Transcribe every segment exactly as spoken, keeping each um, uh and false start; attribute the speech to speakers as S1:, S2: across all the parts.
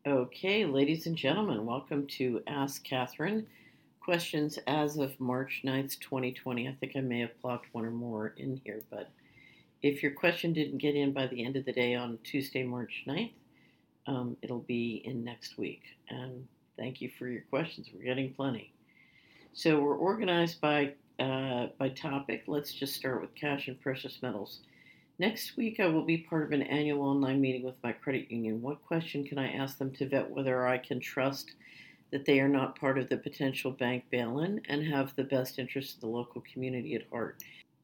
S1: Okay, ladies and gentlemen, welcome to Ask Catherine. Questions as of March ninth, twenty twenty. I think I may have plopped one or more in here, but if your question didn't get in by the end of the day on Tuesday, March ninth, um, it'll be in next week. And thank you for your questions. We're getting plenty. So we're organized by uh, by topic. Let's just start with cash and precious metals. Next week, I will be part of an annual online meeting with my credit union. What question can I ask them to vet whether I can trust that they are not part of the potential bank bail in and have the best interests of the local community at heart?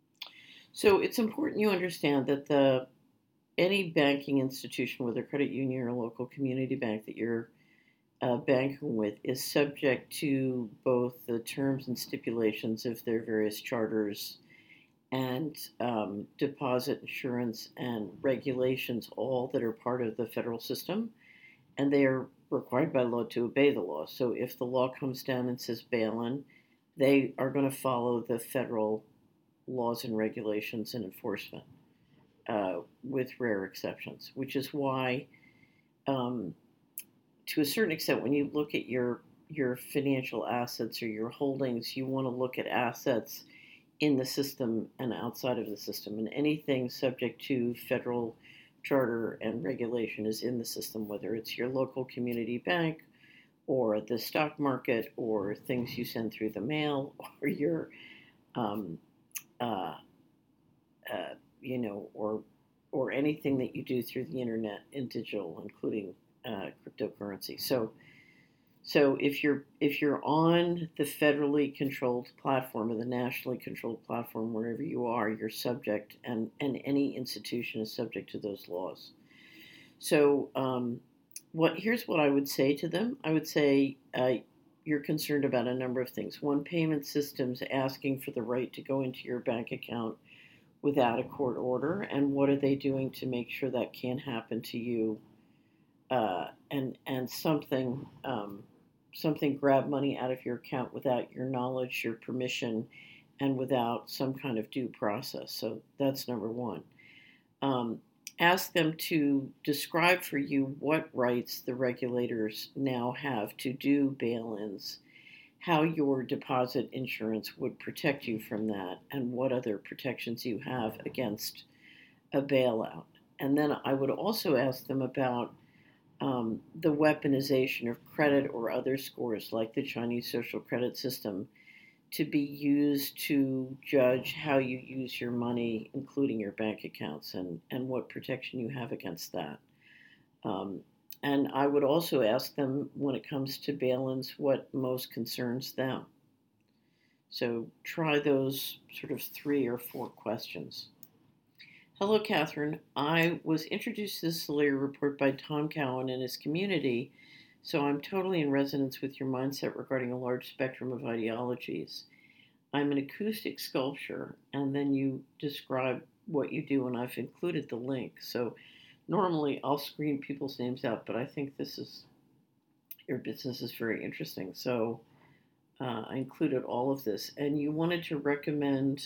S1: So it's important you understand that the any banking institution, whether credit union or local community bank that you're uh, banking with, is subject to both the terms and stipulations of their various charters and um, deposit insurance and regulations, all that are part of the federal system, and they are required by law to obey the law. So if the law comes down and says bail in, they are going to follow the federal laws and regulations and enforcement, uh, with rare exceptions, which is why, um, to a certain extent, when you look at your your financial assets or your holdings, you want to look at assets in the system and outside of the system. And anything subject to federal charter and regulation is in the system, whether it's your local community bank or the stock market or things you send through the mail or your, um, uh, uh, you know, or or anything that you do through the internet in digital, including uh, cryptocurrency. So so if you're if you're on the federally controlled platform or the nationally controlled platform, wherever you are, you're subject, and and any institution is subject to those laws. So um, what here's what I would say to them. I would say uh, you're concerned about a number of things. One, payment systems asking for the right to go into your bank account without a court order, and what are they doing to make sure that can't happen to you? Uh, and and something um, something grab money out of your account without your knowledge, your permission, and without some kind of due process. So that's number one. Um, Ask them to describe for you what rights the regulators now have to do bail-ins, how your deposit insurance would protect you from that, and what other protections you have against a bailout. And then I would also ask them about um, the weaponization of credit or other scores like the Chinese social credit system to be used to judge how you use your money, including your bank accounts, and, and what protection you have against that. Um, and I would also ask them, when it comes to bail ins, what most concerns them. So try those sort of three or four questions. Hello, Catherine. I was introduced to the Solaria report by Tom Cowan and his community, so I'm totally in resonance with your mindset regarding a large spectrum of ideologies. I'm an acoustic sculptor, and then you describe what you do, and I've included the link. So normally I'll screen people's names out, but I think this is your business is very interesting. So uh, I included all of this, and you wanted to recommend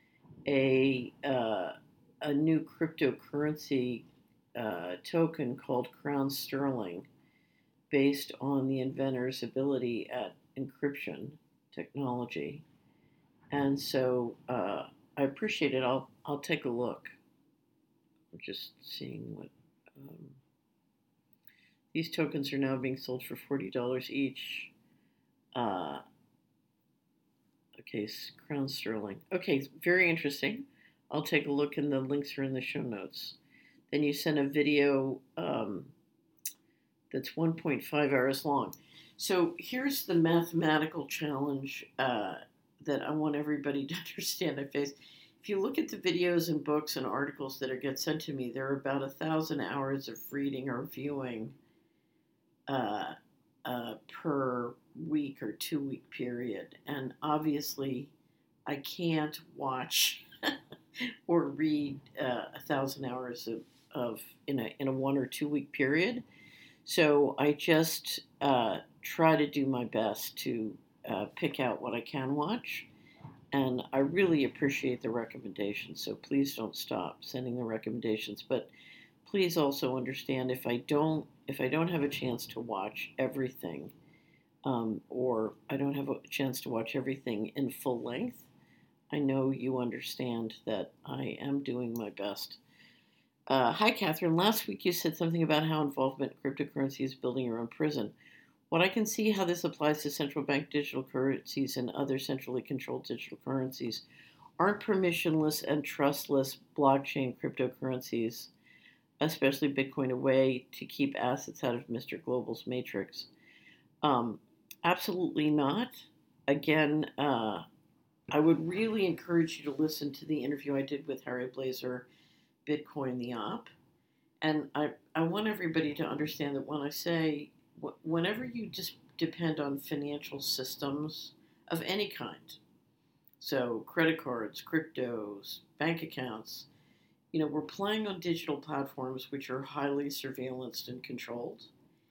S1: a uh, a new cryptocurrency uh, token called Crown Sterling, based on the inventor's ability at encryption technology. And so uh, I appreciate it. I'll I'll take a look. I'm just seeing what um, these tokens are now being sold for forty dollars each. Uh, okay, Crown Sterling. Okay, very interesting. I'll take a look, and the links are in the show notes. Then you sent a video um, that's one point five hours long. So here's the mathematical challenge uh, that I want everybody to understand I face. If you look at the videos and books and articles that are get sent to me, there are about a thousand hours of reading or viewing uh, uh, per week or two week period. And obviously, I can't watch or read uh, a thousand hours of, of in a in a one or two week period. So I just uh, try to do my best to uh, pick out what I can watch, and I really appreciate the recommendations. So please don't stop sending the recommendations. But please also understand if I don't if I don't have a chance to watch everything, um, or I don't have a chance to watch everything in full length, I know you understand that I am doing my best. Uh, hi, Catherine. Last week you said something about how involvement in cryptocurrency is building your own prison. What I can see how this applies to central bank digital currencies and other centrally controlled digital currencies aren't permissionless and trustless blockchain cryptocurrencies, especially Bitcoin, a way to keep assets out of mister Global's matrix. Um, Absolutely not. Again, uh, I would really encourage you to listen to the interview I did with Harry Blazer, Bitcoin the Op. And I, I want everybody to understand that when I say, whenever you just depend on financial systems of any kind, so credit cards, cryptos, bank accounts, you know, we're playing on digital platforms which are highly surveillanced and controlled.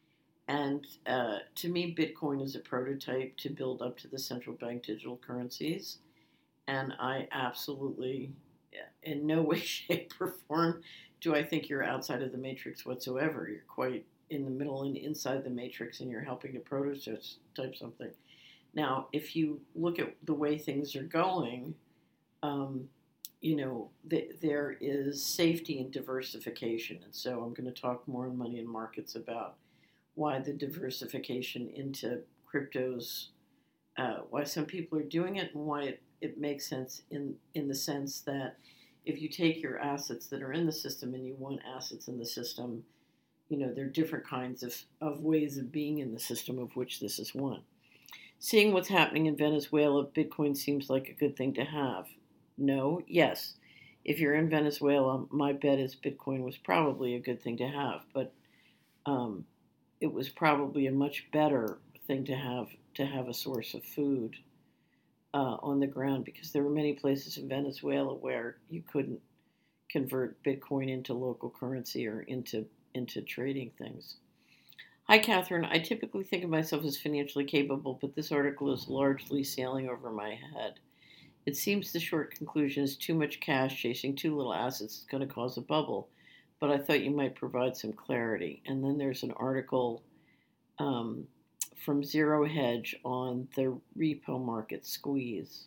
S1: And uh, to me, Bitcoin is a prototype to build up to the central bank digital currencies. And I absolutely, in no way, shape, or form, do I think you're outside of the matrix whatsoever. You're quite in the middle and inside the matrix, and you're helping to prototype something. Now, if you look at the way things are going, um, you know, th- there is safety and diversification. And so I'm going to talk more in Money and Markets about why the diversification into cryptos, uh, why some people are doing it, and why it, it makes sense in, in the sense that if you take your assets that are in the system and you want assets in the system, you know, there are different kinds of, of ways of being in the system, of which this is one. Seeing what's happening in Venezuela, Bitcoin seems like a good thing to have. No, yes. If you're in Venezuela, my bet is Bitcoin was probably a good thing to have, but um, it was probably a much better thing to have to have a source of food uh, on the ground, because there were many places in Venezuela where you couldn't convert Bitcoin into local currency or into into trading things. Hi, Catherine. I typically think of myself as financially capable, but this article is largely sailing over my head. It seems the short conclusion is too much cash chasing too little assets is going to cause a bubble, but I thought you might provide some clarity. And then there's an article um, from Zero Hedge on the repo market squeeze.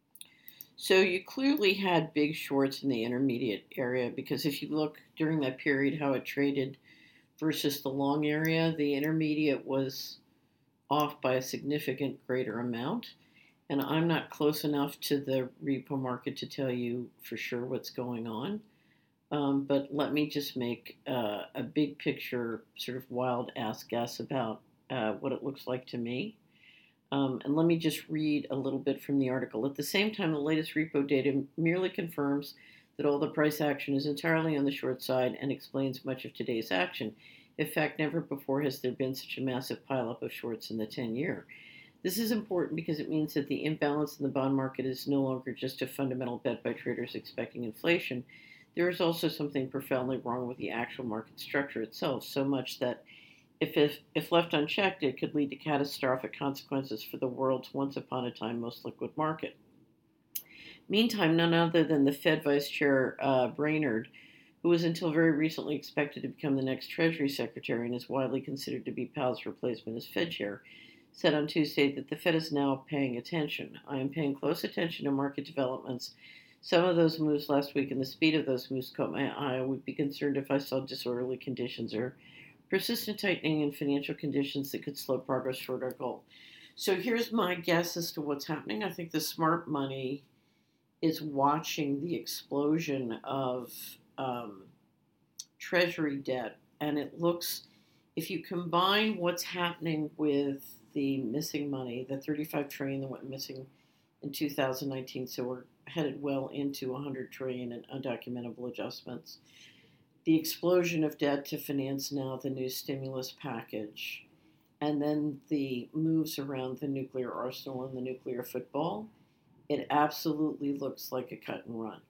S1: So you clearly had big shorts in the intermediate area, because if you look during that period how it traded versus the long area, the intermediate was off by a significant greater amount. And I'm not close enough to the repo market to tell you for sure what's going on. Um, but let me just make uh, a big picture, sort of wild ass guess about uh, what it looks like to me. Um, and let me just read a little bit from the article. At the same time, the latest repo data merely confirms that all the price action is entirely on the short side and explains much of today's action. In fact, never before has there been such a massive pileup of shorts in the ten-year. This is important because it means that the imbalance in the bond market is no longer just a fundamental bet by traders expecting inflation. There is also something profoundly wrong with the actual market structure itself, so much that if, if, if left unchecked, it could lead to catastrophic consequences for the world's once upon a time most liquid market. Meantime, none other than the Fed Vice Chair uh, Brainerd, who was until very recently expected to become the next Treasury Secretary and is widely considered to be Powell's replacement as Fed Chair, said on Tuesday that the Fed is now paying attention. I am paying close attention to market developments. Some of those moves last week and the speed of those moves caught my eye. I would be concerned if I saw disorderly conditions or persistent tightening in financial conditions that could slow progress toward our goal. So here's my guess as to what's happening. I think the smart money is watching the explosion of um, Treasury debt, and it looks, if you combine what's happening with the missing money, the thirty-five trillion that went missing in two thousand nineteen, so we're headed well into one hundred trillion in undocumentable adjustments, the explosion of debt to finance now the new stimulus package, and then the moves around the nuclear arsenal and the nuclear football, it absolutely looks like a cut and run.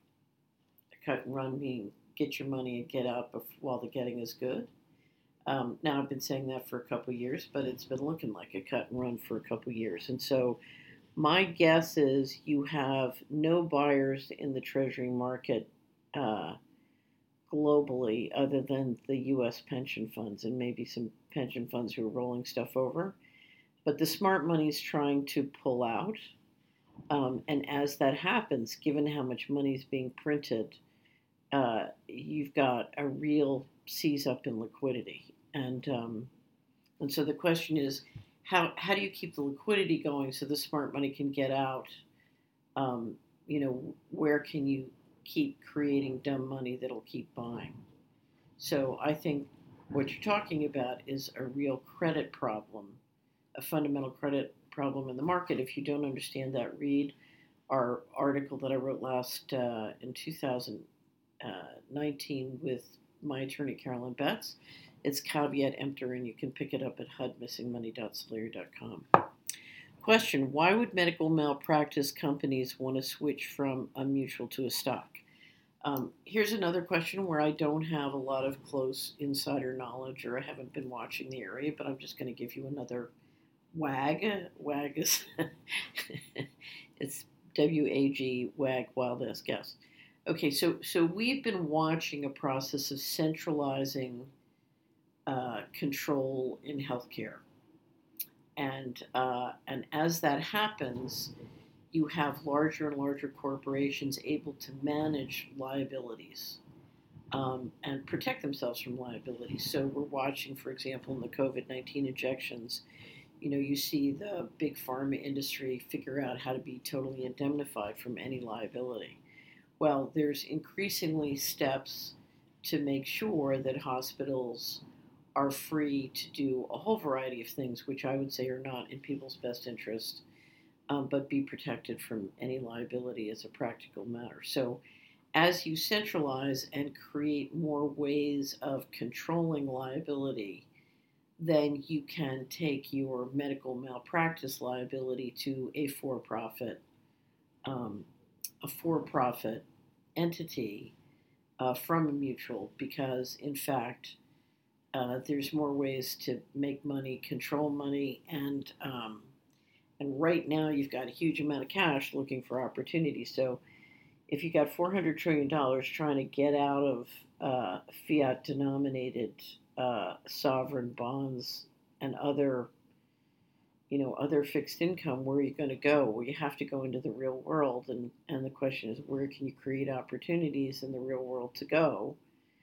S1: A cut and run meaning get your money and get out while the getting is good. Um, now, I've been saying that for a couple of years, but it's been looking like a cut and run for a couple of years. And so my guess is you have no buyers in the Treasury market uh, globally other than the U S pension funds and maybe some pension funds who are rolling stuff over. But the smart money is trying to pull out. Um, and as that happens, given how much money is being printed, uh, you've got a real seize up in liquidity. And um, and so the question is, how how do you keep the liquidity going so the smart money can get out? Um, you know, where can you keep creating dumb money that'll keep buying? So I think what you're talking about is a real credit problem, a fundamental credit problem in the market. If you don't understand that, read our article that I wrote last uh, in two thousand nineteen with my attorney Carolyn Betts. It's caveat emptor, and you can pick it up at h u d missing money dot solari dot com. Question: why would medical malpractice companies want to switch from a mutual to a stock? Um, here's another question where I don't have a lot of close insider knowledge, or I haven't been watching the area, but I'm just going to give you another WAG. WAG is it's W A G, WAG, wild ass guess. Okay, so so we've been watching a process of centralizing uh, control in healthcare, and uh, and as that happens, you have larger and larger corporations able to manage liabilities um, and protect themselves from liabilities. So we're watching, for example, in the COVID nineteen injections, you know, you see the big pharma industry figure out how to be totally indemnified from any liability. Well, there's increasingly steps to make sure that hospitals are free to do a whole variety of things, which I would say are not in people's best interest, um, but be protected from any liability as a practical matter. So as you centralize and create more ways of controlling liability, then you can take your medical malpractice liability to a for-profit, um, a for-profit entity uh, from a mutual, because in fact uh, there's more ways to make money, control money, and um, and right now you've got a huge amount of cash looking for opportunities. So if you got four hundred trillion dollars trying to get out of uh, fiat denominated uh, sovereign bonds and other, you know, other fixed income, where are you going to go? Well, you have to go into the real world, and, and the question is, where can you create opportunities in the real world to go,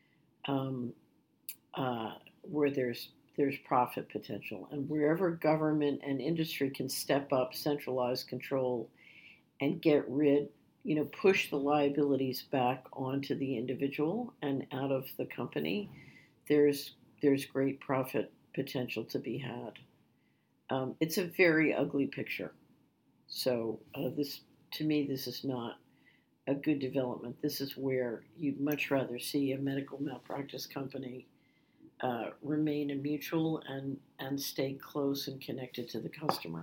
S1: um, uh, where there's there's profit potential, and wherever government and industry can step up, centralize control, and get rid, you know, push the liabilities back onto the individual and out of the company, there's there's great profit potential to be had. Um, it's a very ugly picture. So uh, this, to me, this is not a good development. This is where you'd much rather see a medical malpractice company uh, remain a mutual and and stay close and connected to the customer.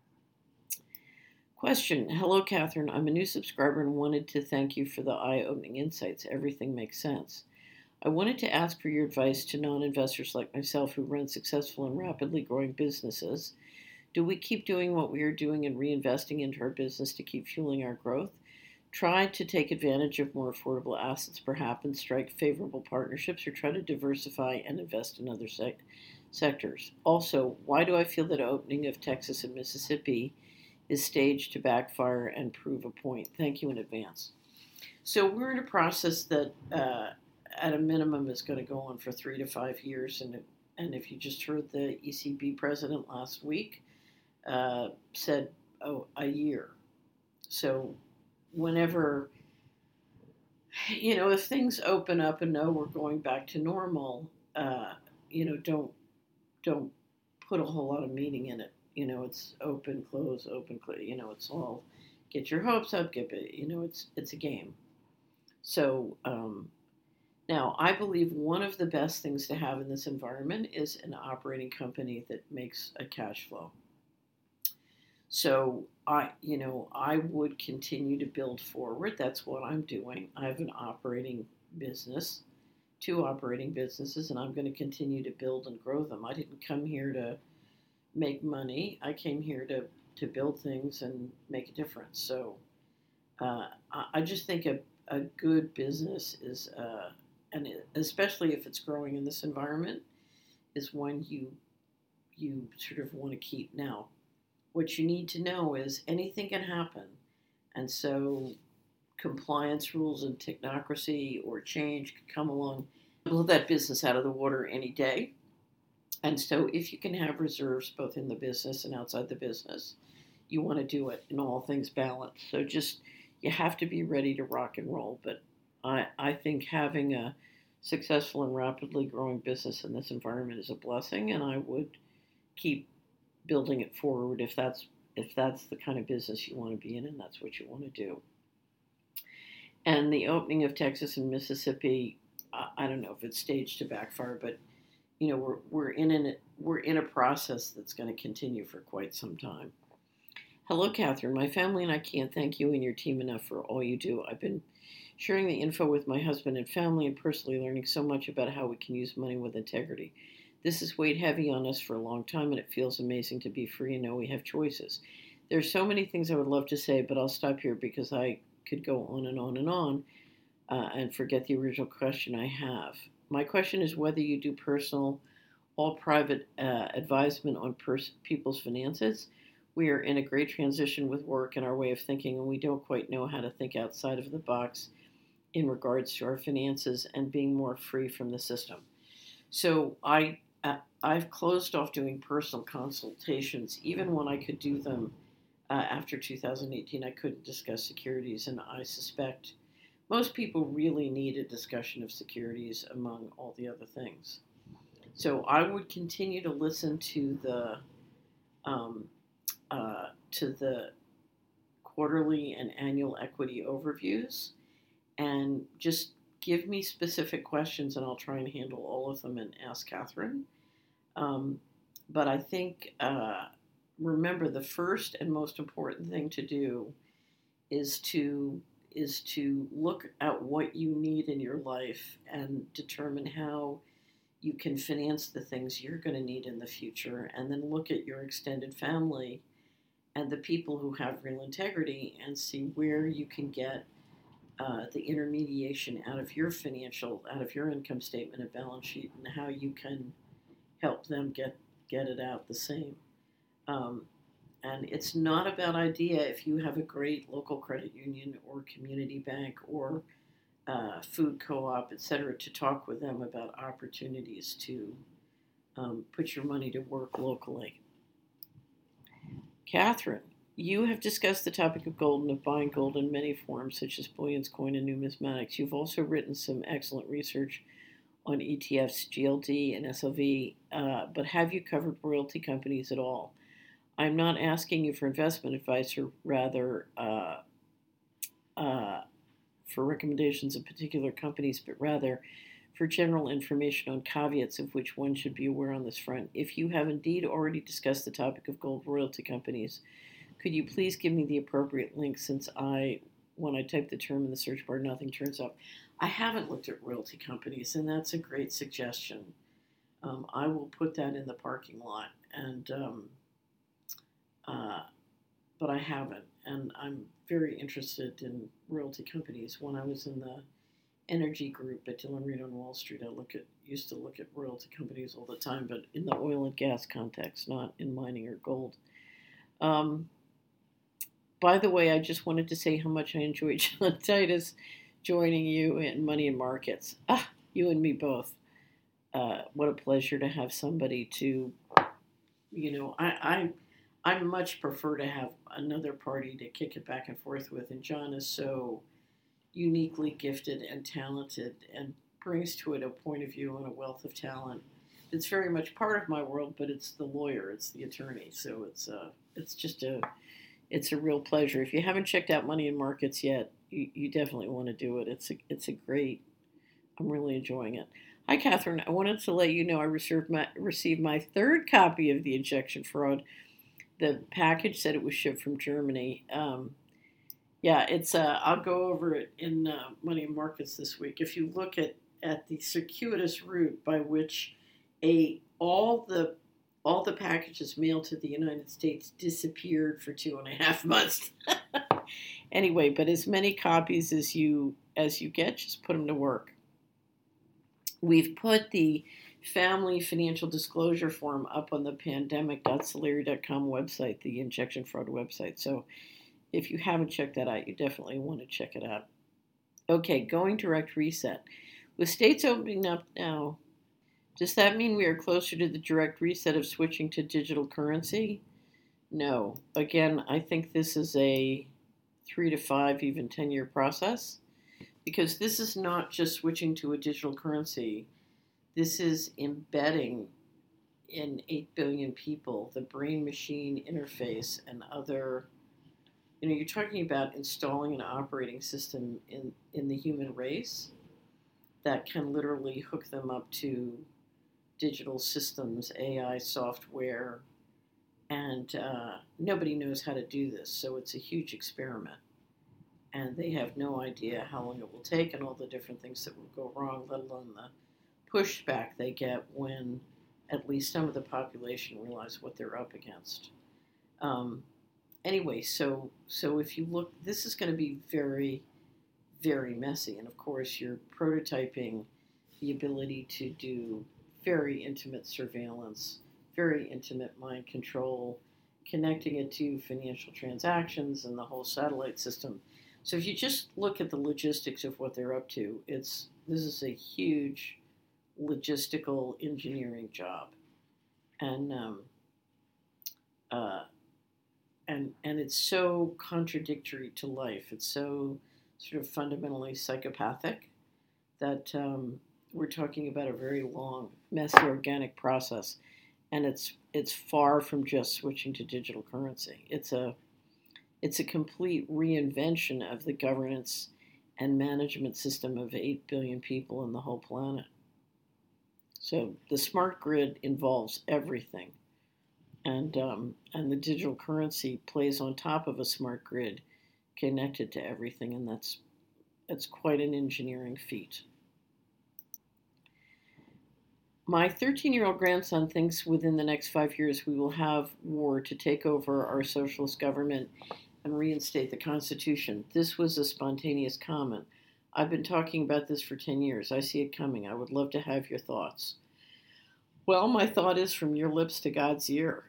S1: Question: hello, Catherine. I'm a new subscriber and wanted to thank you for the eye-opening insights. Everything makes sense. I wanted to ask for your advice to non-investors like myself who run successful and rapidly growing businesses. Do we keep doing what we are doing and reinvesting into our business to keep fueling our growth? Try to take advantage of more affordable assets, perhaps, and strike favorable partnerships, or try to diversify and invest in other sec- sectors. Also, why do I feel that opening of Texas and Mississippi is staged to backfire and prove a point? Thank you in advance. So we're in a process that, uh, at a minimum, is going to go on for three to five years. And and if you just heard the E C B president last week uh, said, oh, a year. So whenever, you know, if things open up and know we're going back to normal, uh, you know, don't don't put a whole lot of meaning in it. You know, it's open, close, open, close. You know, it's all get your hopes up, get it. You know, it's it's a game. So um, now I believe one of the best things to have in this environment is an operating company that makes a cash flow. So I, you know, I would continue to build forward. That's what I'm doing. I have an operating business, two operating businesses, and I'm going to continue to build and grow them. I didn't come here to make money. I came here to, to build things and make a difference. So uh, I, I just think a, a good business is uh, and it, especially if it's growing in this environment, is one you you sort of want to keep. Now, what you need to know is anything can happen, and so compliance rules and technocracy or change could come along, blow that business out of the water any day. And so, if you can have reserves both in the business and outside the business, you want to do it in all things balanced. So, just you have to be ready to rock and roll. But I, I think having a successful and rapidly growing business in this environment is a blessing, and I would keep building it forward if that's if that's the kind of business you want to be in and that's what you want to do. And the opening of Texas and Mississippi, I don't know if it's staged to backfire, but you know we're we're in an we're in a process that's going to continue for quite some time. Hello, Catherine. My family and I can't thank you and your team enough for all you do. I've been sharing the info with my husband and family and personally learning so much about how we can use money with integrity. This has weighed heavy on us for a long time, and it feels amazing to be free and know we have choices. There's so many things I would love to say, but I'll stop here because I could go on and on and on uh, and forget the original question I have. My question is whether you do personal, all private uh, advisement on pers- people's finances. We are in a great transition with work and our way of thinking, and we don't quite know how to think outside of the box in regards to our finances and being more free from the system. So I, uh, I've closed off doing personal consultations. Even when I could do them uh, after two thousand eighteen, I couldn't discuss securities, and I suspect most people really need a discussion of securities among all the other things. So I would continue to listen to the um, uh, to the quarterly and annual equity overviews, and just give me specific questions, and I'll try and handle all of them and ask Catherine. Um, but I think uh, remember the first and most important thing to do is to is to look at what you need in your life and determine how you can finance the things you're going to need in the future, and then look at your extended family and the people who have real integrity and see where you can get uh, the intermediation out of your financial, out of your income statement and balance sheet, and how you can help them get, get it out the same. Um, and it's not a bad idea if you have a great local credit union or community bank or uh, food co-op, et cetera, to talk with them about opportunities to um, put your money to work locally. Catherine, you have discussed the topic of gold and of buying gold in many forms, such as bullion, coin, and numismatics. You've also written some excellent research on E T Fs, G L D, and S L V, uh, but have you covered royalty companies at all? I'm not asking you for investment advice, or rather uh, uh, for recommendations of particular companies, but rather for general information on caveats of which one should be aware on this front. If you have indeed already discussed the topic of gold royalty companies, could you please give me the appropriate link, since I, when I type the term in the search bar, nothing turns up. I haven't looked at royalty companies, and that's a great suggestion. Um, I will put that in the parking lot, and um, uh, but I haven't, and I'm very interested in royalty companies. When I was in the energy group at Dillon Read on Wall Street, I look at used to look at royalty companies all the time, but in the oil and gas context, not in mining or gold. Um, by the way, I just wanted to say how much I enjoyed John Titus joining you in Money and Markets. Ah, you and me both. Uh, what a pleasure to have somebody to, you know, I, I, I much prefer to have another party to kick it back and forth with, and John is so uniquely gifted and talented and brings to it a point of view and a wealth of talent. It's very much part of my world, but it's the lawyer, it's the attorney, so it's uh, it's just a, it's a real pleasure. If you haven't checked out Money and Markets yet, you, you definitely want to do it. It's a, it's a great, I'm really enjoying it. Hi, Catherine. I wanted to let you know I received my, received my third copy of The Injection Fraud. The package said it was shipped from Germany. Um, yeah, it's. Uh, I'll go over it in uh, Money and Markets this week. If you look at, at the circuitous route by which a all the all the packages mailed to the United States disappeared for two and a half months. Anyway, but as many copies as you as you get, just put them to work. We've put the family financial disclosure form up on the pandemic dot solari dot com website, the injection fraud website. So if you haven't checked that out, you definitely want to check it out. Okay, going direct reset. With states opening up now, does that mean we are closer to the direct reset of switching to digital currency? No. Again, I think this is a three to five, even ten year process, because this is not just switching to a digital currency. This is embedding in eight billion people the brain machine interface and other. You know, you're talking about installing an operating system in, in the human race that can literally hook them up to digital systems, A I software, and uh, nobody knows how to do this. So it's a huge experiment. And they have no idea how long it will take and all the different things that will go wrong, let alone the pushback they get when at least some of the population realize what they're up against. Um, anyway, so so if you look, this is going to be very, very messy. And of course, you're prototyping the ability to do very intimate surveillance, very intimate mind control, connecting it to financial transactions and the whole satellite system. So if you just look at the logistics of what they're up to, it's this is a huge logistical engineering job, and um, uh, and and it's so contradictory to life. It's so sort of fundamentally psychopathic that um, we're talking about a very long, messy, organic process, and it's it's far from just switching to digital currency. It's a it's a complete reinvention of the governance and management system of eight billion people in the whole planet. So the smart grid involves everything, and um, and the digital currency plays on top of a smart grid connected to everything, and that's that's quite an engineering feat. My thirteen-year-old grandson thinks within the next five years we will have war to take over our socialist government and reinstate the Constitution. This was a spontaneous comment. I've been talking about this for ten years. I see it coming. I would love to have your thoughts. Well, my thought is from your lips to God's ear.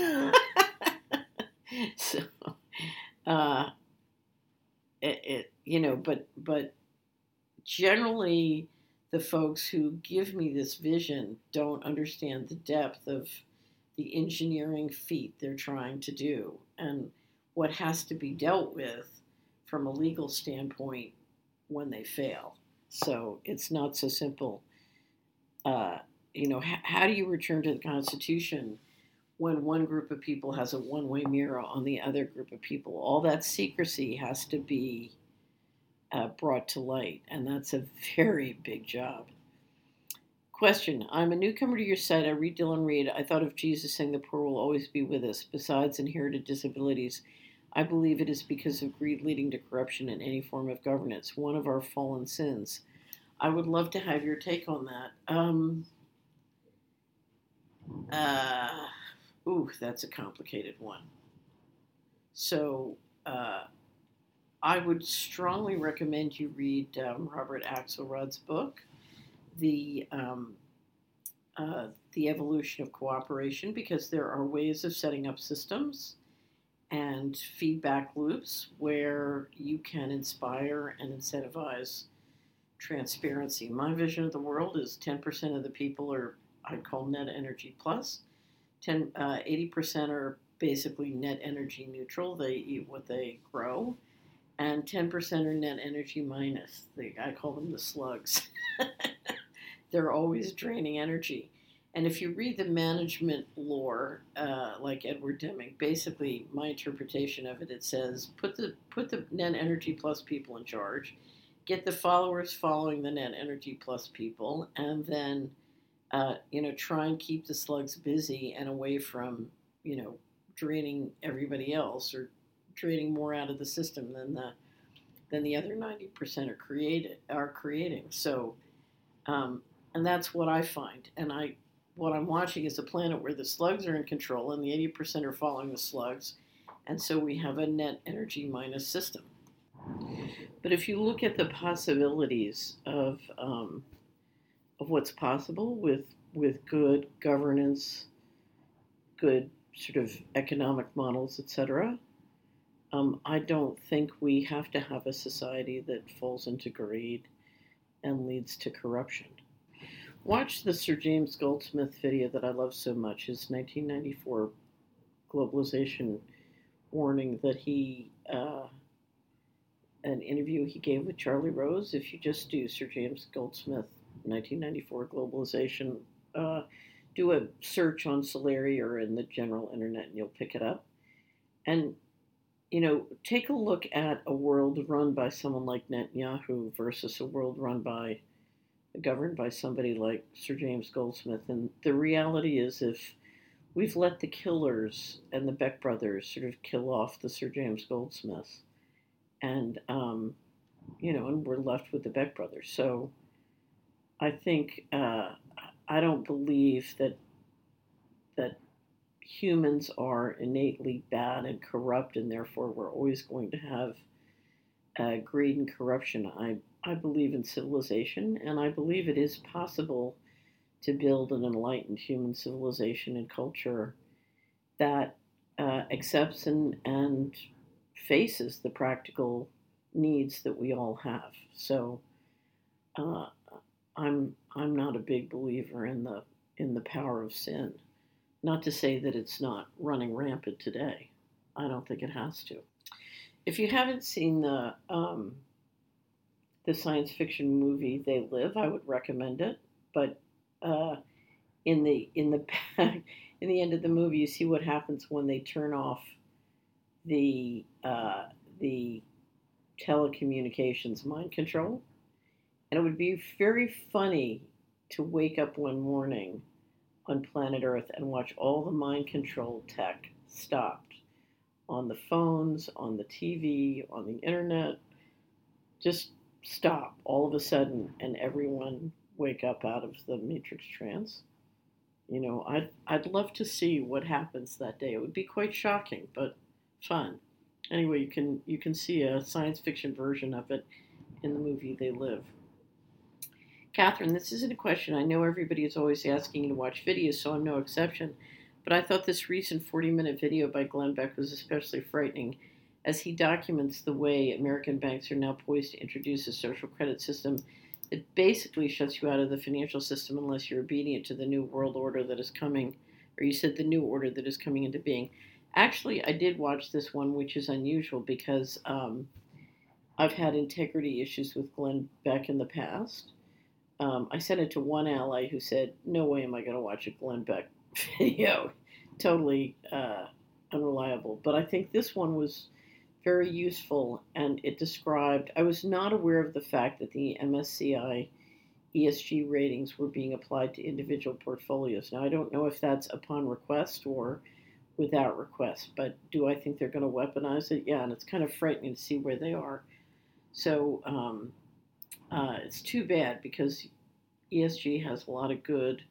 S1: so, uh, it, it, you know, but but generally, the folks who give me this vision don't understand the depth of the engineering feat they're trying to do and what has to be dealt with from a legal standpoint when they fail. So it's not so simple. Uh, you know, h- how do you return to the Constitution when one group of people has a one-way mirror on the other group of people? All that secrecy has to be uh, brought to light, and that's a very big job. Question. I'm a newcomer to your site. I read Dylan Reed. I thought of Jesus saying the poor will always be with us. Besides inherited disabilities, I believe it is because of greed leading to corruption in any form of governance, one of our fallen sins. I would love to have your take on that. Um, uh, ooh, that's a complicated one. So uh, I would strongly recommend you read um, Robert Axelrod's book, The um, uh, The Evolution of Cooperation, because there are ways of setting up systems and feedback loops where you can inspire and incentivize transparency. My vision of the world is ten percent of the people are, I'd call net energy plus. ten, uh, eighty percent are basically net energy neutral. They eat what they grow. And ten percent are net energy minus. They, I call them the slugs. They're always draining energy. And if you read the management lore, uh, like Edward Deming, basically my interpretation of it, it says put the put the net energy plus people in charge, get the followers following the net energy plus people, and then uh, you know try and keep the slugs busy and away from you know draining everybody else or draining more out of the system than the than the other ninety percent are created are creating. So, um, and that's what I find, and I. What I'm watching is a planet where the slugs are in control and the eighty percent are following the slugs. And so we have a net energy minus system. But if you look at the possibilities of um, of what's possible with with good governance, good sort of economic models, et cetera. Um, I don't think we have to have a society that falls into greed and leads to corruption. Watch the Sir James Goldsmith video that I love so much, his nineteen ninety-four globalization warning that he, uh, an interview he gave with Charlie Rose. If you just do Sir James Goldsmith nineteen ninety-four globalization, uh, do a search on Solari or in the general internet and you'll pick it up. And, you know, take a look at a world run by someone like Netanyahu versus a world run by, governed by somebody like Sir James Goldsmith. And the reality is, if we've let the killers and the Beck brothers sort of kill off the Sir James Goldsmiths, and um, you know, and we're left with the Beck brothers. So I think uh, I don't believe that that humans are innately bad and corrupt, and therefore we're always going to have uh, greed and corruption. I I believe in civilization, and I believe it is possible to build an enlightened human civilization and culture that uh, accepts and, and faces the practical needs that we all have. So uh, I'm I'm not a big believer in the in the power of sin. Not to say that it's not running rampant today. I don't think it has to. If you haven't seen the um, the science fiction movie They Live, I would recommend it. But uh, in the in the back, in the end of the movie, you see what happens when they turn off the uh, the telecommunications mind control, and it would be very funny to wake up one morning on planet Earth and watch all the mind control tech stopped on the phones, on the T V, on the internet, just stop all of a sudden, and everyone wake up out of the matrix trance. You know, I'd I'd love to see what happens that day. It would be quite shocking, but fun. Anyway, you can you can see a science fiction version of it in the movie They Live. Catherine, this isn't a question. I know everybody is always asking you to watch videos, so I'm no exception. But I thought this recent forty minute video by Glenn Beck was especially frightening, as he documents the way American banks are now poised to introduce a social credit system that basically shuts you out of the financial system unless you're obedient to the new world order that is coming, or you said the new order that is coming into being. Actually, I did watch this one, which is unusual because um, I've had integrity issues with Glenn Beck in the past. Um, I sent it to one ally who said, "No way am I going to watch a Glenn Beck video." Totally uh, unreliable. But I think this one was very useful, and it described. I was not aware of the fact that the M S C I E S G ratings were being applied to individual portfolios. Now, I don't know if that's upon request or without request, but do I think they're going to weaponize it? Yeah, and it's kind of frightening to see where they are. So um, uh, it's too bad because E S G has a lot of good,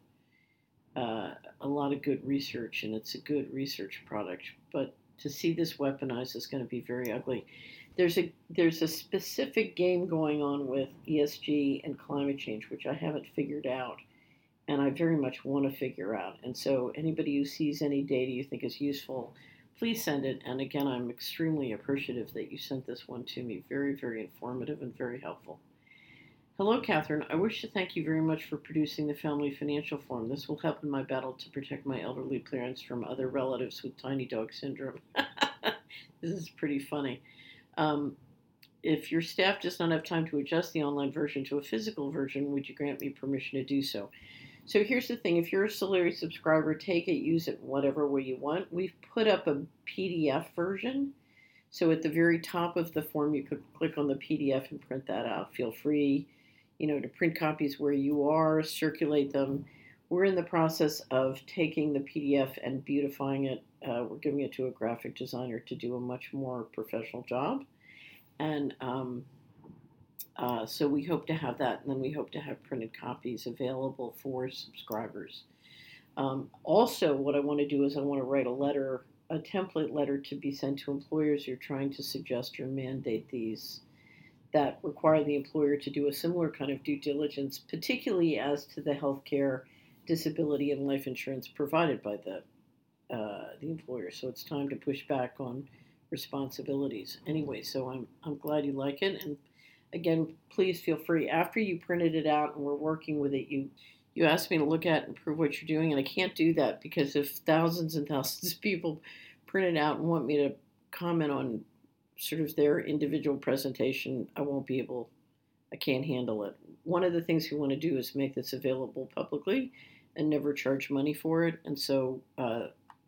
S1: uh, a lot of good research, and it's a good research product. But to see this weaponized is going to be very ugly. There's a there's a specific game going on with E S G and climate change, which I haven't figured out, and I very much want to figure out. And so anybody who sees any data you think is useful, please send it. And again, I'm extremely appreciative that you sent this one to me. Very, very informative and very helpful. Hello, Catherine. I wish to thank you very much for producing the Family Financial Forum. This will help in my battle to protect my elderly parents from other relatives with tiny dog syndrome. This is pretty funny. Um, if your staff does not have time to adjust the online version to a physical version, would you grant me permission to do so? So here's the thing. If you're a Solari subscriber, take it, use it whatever way you want. We've put up a P D F version. So at the very top of the form, you could click on the P D F and print that out. Feel free, you know, to print copies where you are, circulate them. We're in the process of taking the P D F and beautifying it. Uh, we're giving it to a graphic designer to do a much more professional job. And um, uh, so we hope to have that, and then we hope to have printed copies available for subscribers. Um, also, what I want to do is I want to write a letter, a template letter to be sent to employers who are trying to suggest or mandate these that require the employer to do a similar kind of due diligence, particularly as to the health care, disability, and life insurance provided by the uh, the employer. So it's time to push back on responsibilities. Anyway, so I'm I'm glad you like it, and again, please feel free after you printed it out and we're working with it. You you asked me to look at and prove what you're doing, and I can't do that because if thousands and thousands of people print it out and want me to comment on sort of their individual presentation, I won't be able. I can't handle it. One of the things we want to do is make this available publicly and never charge money for it, and so. Uh,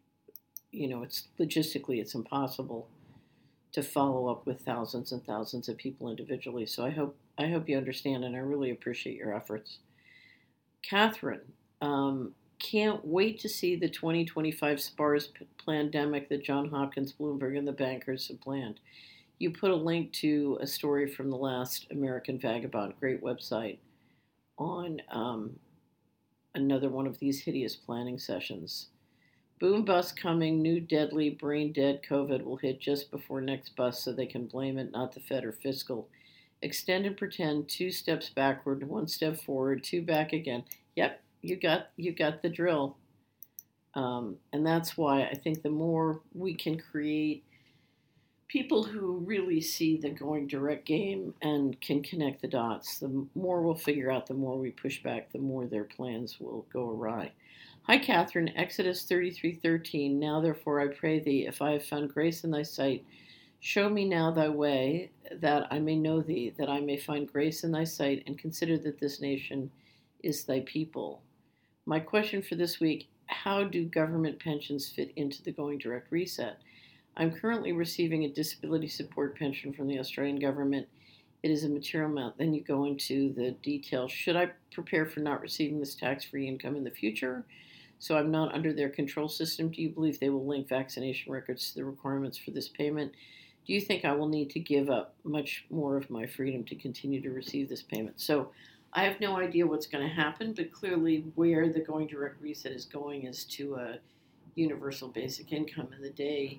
S1: you know, it's logistically it's impossible to follow up with thousands and thousands of people individually. So I hope I hope you understand, and I really appreciate your efforts. Catherine, um, can't wait to see the twenty twenty-five SPARS pandemic that John Hopkins, Bloomberg, and the bankers have planned. You put a link to a story from the last American Vagabond, great website, on um, another one of these hideous planning sessions. Boom bust coming, new deadly, brain dead COVID will hit just before next bust so they can blame it, not the Fed or fiscal. Extend and pretend, two steps backward, one step forward, two back again. Yep, you got you got the drill. Um, and that's why I think the more we can create people who really see the going direct game and can connect the dots, the more we'll figure out, the more we push back, the more their plans will go awry. Hi, Catherine, Exodus thirty-three thirteen. Now, therefore, I pray thee, if I have found grace in thy sight, show me now thy way, that I may know thee, that I may find grace in thy sight, and consider that this nation is thy people. My question for this week, how do government pensions fit into the Going Direct Reset? I'm currently receiving a disability support pension from the Australian government. It is a material amount. Then you go into the details. Should I prepare for not receiving this tax-free income in the future? So I'm not under their control system. Do you believe they will link vaccination records to the requirements for this payment? Do you think I will need to give up much more of my freedom to continue to receive this payment? So I have no idea what's going to happen, but clearly where the Going Direct Reset is going is to a universal basic income, and the day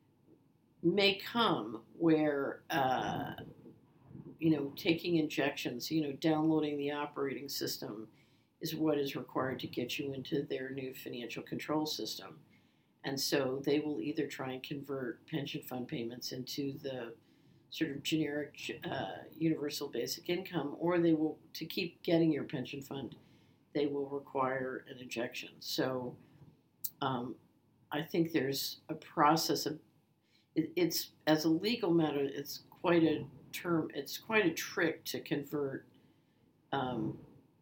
S1: may come where, uh, you know, taking injections, you know, downloading the operating system is what is required to get you into their new financial control system. And so they will either try and convert pension fund payments into the sort of generic uh, universal basic income, or they will, to keep getting your pension fund, they will require an injection. So um, I think there's a process of, it, it's, as a legal matter, it's quite a term, it's quite a trick to convert um,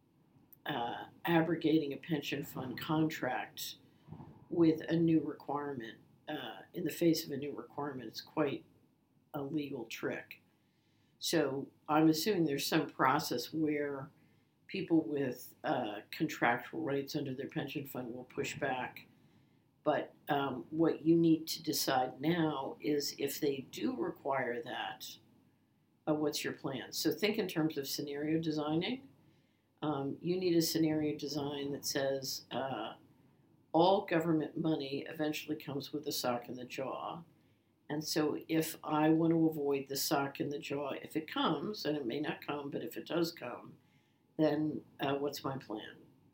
S1: Uh, abrogating a pension fund contract with a new requirement uh, in the face of a new requirement. It's quite a legal trick. So I'm assuming there's some process where people with uh, contractual rights under their pension fund will push back. But um, what you need to decide now is if they do require that, uh, what's your plan? So think in terms of scenario designing. Um, you need a scenario design that says uh, all government money eventually comes with a sock in the jaw. And so if I want to avoid the sock in the jaw, if it comes, and it may not come, but if it does come, then uh, what's my plan?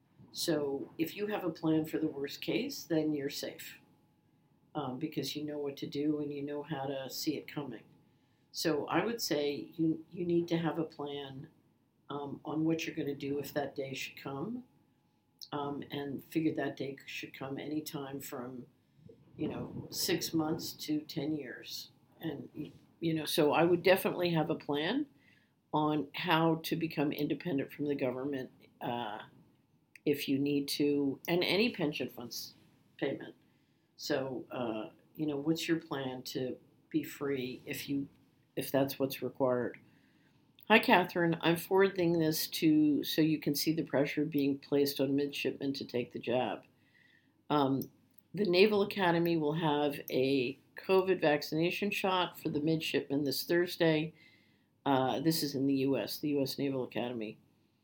S1: So if you have a plan for the worst case, then you're safe um, because you know what to do and you know how to see it coming. So I would say you, you need to have a plan Um, on what you're going to do if that day should come, um, and figure that day should come anytime from, you know, six months to ten years. And, you know, so I would definitely have a plan on how to become independent from the government uh, if you need to, and any pension funds payment. So, uh, you know, what's your plan to be free if you, if that's what's required? Hi, Catherine. I'm forwarding this to so you can see the pressure being placed on midshipmen to take the jab. Um, the Naval Academy will have a COVID vaccination shot for the midshipmen this Thursday. Uh, this is in the U S, the U S Naval Academy.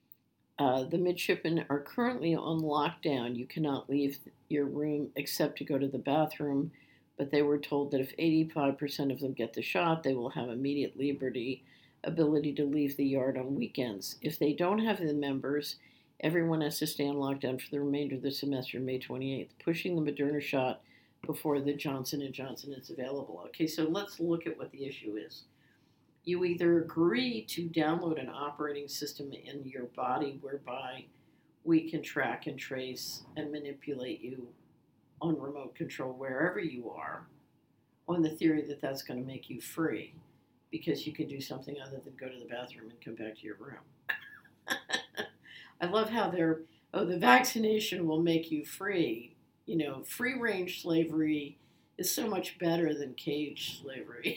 S1: Uh, the midshipmen are currently on lockdown. You cannot leave your room except to go to the bathroom, but they were told that if eighty-five percent of them get the shot, they will have immediate liberty. ability to leave the yard on weekends. If they don't have the members, everyone has to stay on lockdown for the remainder of the semester, May twenty-eighth, pushing the Moderna shot before the Johnson and Johnson is available. Okay, so let's look at what the issue is. You either agree to download an operating system in your body whereby we can track and trace and manipulate you on remote control wherever you are, on the theory that that's going to make you free because you can do something other than go to the bathroom and come back to your room. I love how they're, oh, the vaccination will make you free. You know, free range slavery is so much better than cage slavery.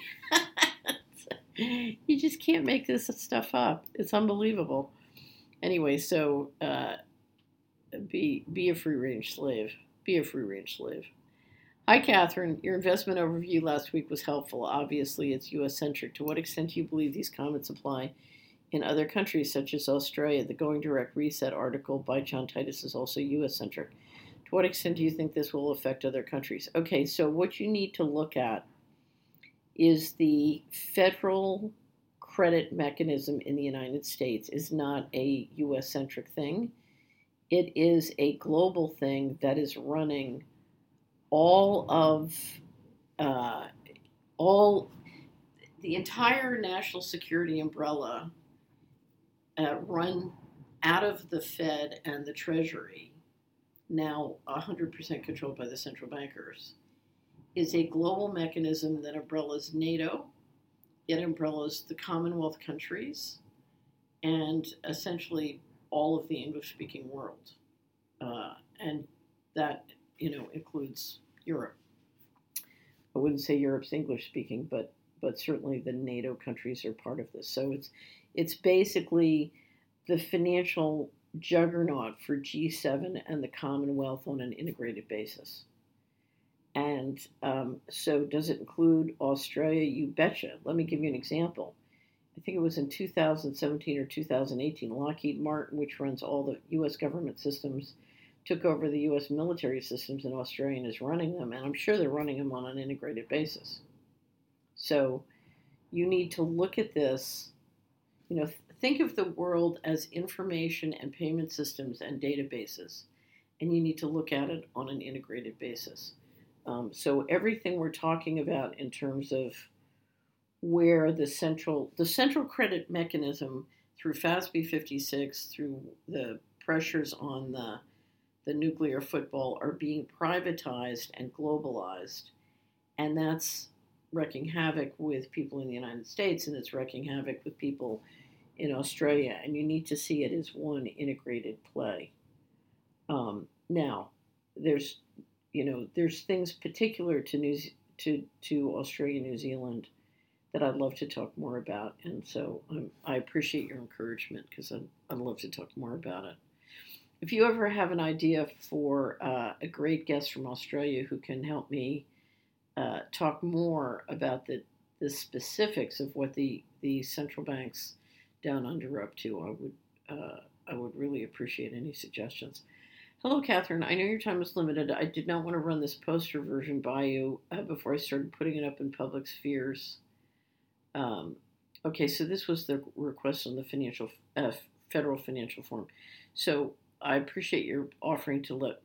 S1: You just can't make this stuff up. It's unbelievable. Anyway, so uh, be be a free range slave. Be a free range slave. Hi, Catherine. Your investment overview last week was helpful. Obviously, it's U S centric. To what extent do you believe these comments apply in other countries such as Australia? The Going Direct Reset article by John Titus is also U S centric. To what extent do you think this will affect other countries? Okay, so what you need to look at is the federal credit mechanism in the United States is not a U S centric thing. It is a global thing that is running all of uh, all the entire national security umbrella uh, run out of the Fed and the Treasury, now one hundred percent controlled by the central bankers, is a global mechanism that umbrellas NATO, it umbrellas the Commonwealth countries, and essentially all of the English-speaking world. Uh, and that, you know, includes Europe. I wouldn't say Europe's English-speaking, but but certainly the NATO countries are part of this. So it's it's basically the financial juggernaut for G seven and the Commonwealth on an integrated basis. And um, so does it include Australia? You betcha. Let me give you an example. I think it was in two thousand seventeen or two thousand eighteen, Lockheed Martin, which runs all the U S government systems, took over the U S military systems in Australia and is running them. And I'm sure they're running them on an integrated basis. So you need to look at this, you know, think of the world as information and payment systems and databases. And you need to look at it on an integrated basis. Um, so everything we're talking about in terms of where the central the central credit mechanism through F A S B fifty-six, through the pressures on the the nuclear football are being privatized and globalized, and that's wreaking havoc with people in the United States, and it's wreaking havoc with people in Australia, and you need to see it as one integrated play. Um, now, there's you know, there's things particular to New to to Australia, New Zealand that I'd love to talk more about, and so um, I appreciate your encouragement because I'd, I'd love to talk more about it. If you ever have an idea for uh, a great guest from Australia who can help me uh, talk more about the the specifics of what the, the central banks down under are up to, I would uh, I would really appreciate any suggestions. Hello, Catherine. I know your time is limited. I did not want to run this poster version by you uh, before I started putting it up in public spheres. Um, okay, so this was the request on the financial uh, federal financial form. So I appreciate your offering to let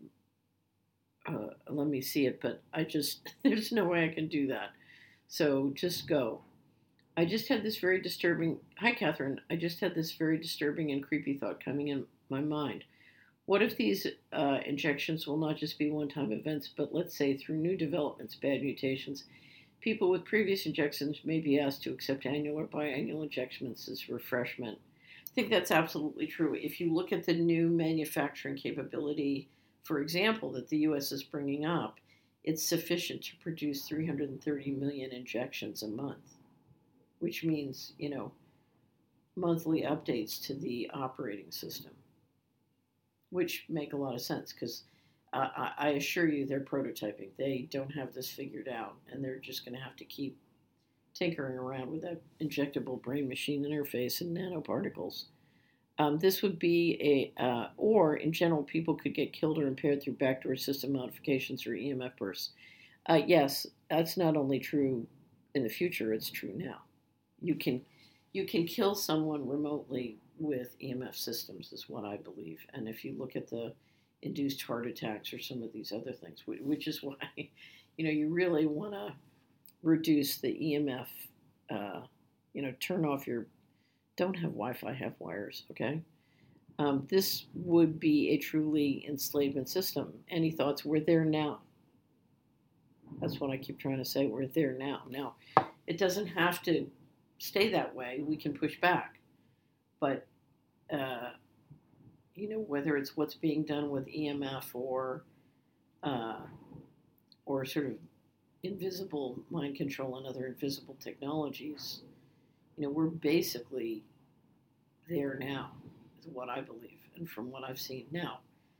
S1: uh, let me see it, but I just there's no way I can do that. So just go. I just had this very disturbing. Hi, Catherine. I just had this very disturbing and creepy thought coming in my mind. What if these uh, injections will not just be one-time events, but let's say through new developments, bad mutations, people with previous injections may be asked to accept annual or biannual injections as refreshment? I think that's absolutely true. If you look at the new manufacturing capability, for example, that the U S is bringing up, it's sufficient to produce three hundred thirty million injections a month, which means, you know, monthly updates to the operating system, which make a lot of sense because uh, I, I assure you they're prototyping. They don't have this figured out, and they're just going to have to keep tinkering around with that injectable brain-machine interface and nanoparticles. Um, this would be a, uh, or in general, people could get killed or impaired through backdoor system modifications or E M F bursts. Uh, yes, that's not only true in the future, it's true now. You can, You can kill someone remotely with E M F systems, is what I believe. And if you look at the induced heart attacks or some of these other things, which is why, you know, you really want to reduce the E M F, uh, you know, turn off your, don't have Wi-Fi, have wires, okay? Um, this would be a truly enslavement system. Any thoughts? We're there now. That's what I keep trying to say. We're there now. Now, it doesn't have to stay that way. We can push back. But, uh, you know, whether it's what's being done with E M F or, uh, or sort of invisible mind control and other invisible technologies, you know, we're basically there now, is what I believe, and from what I've seen now.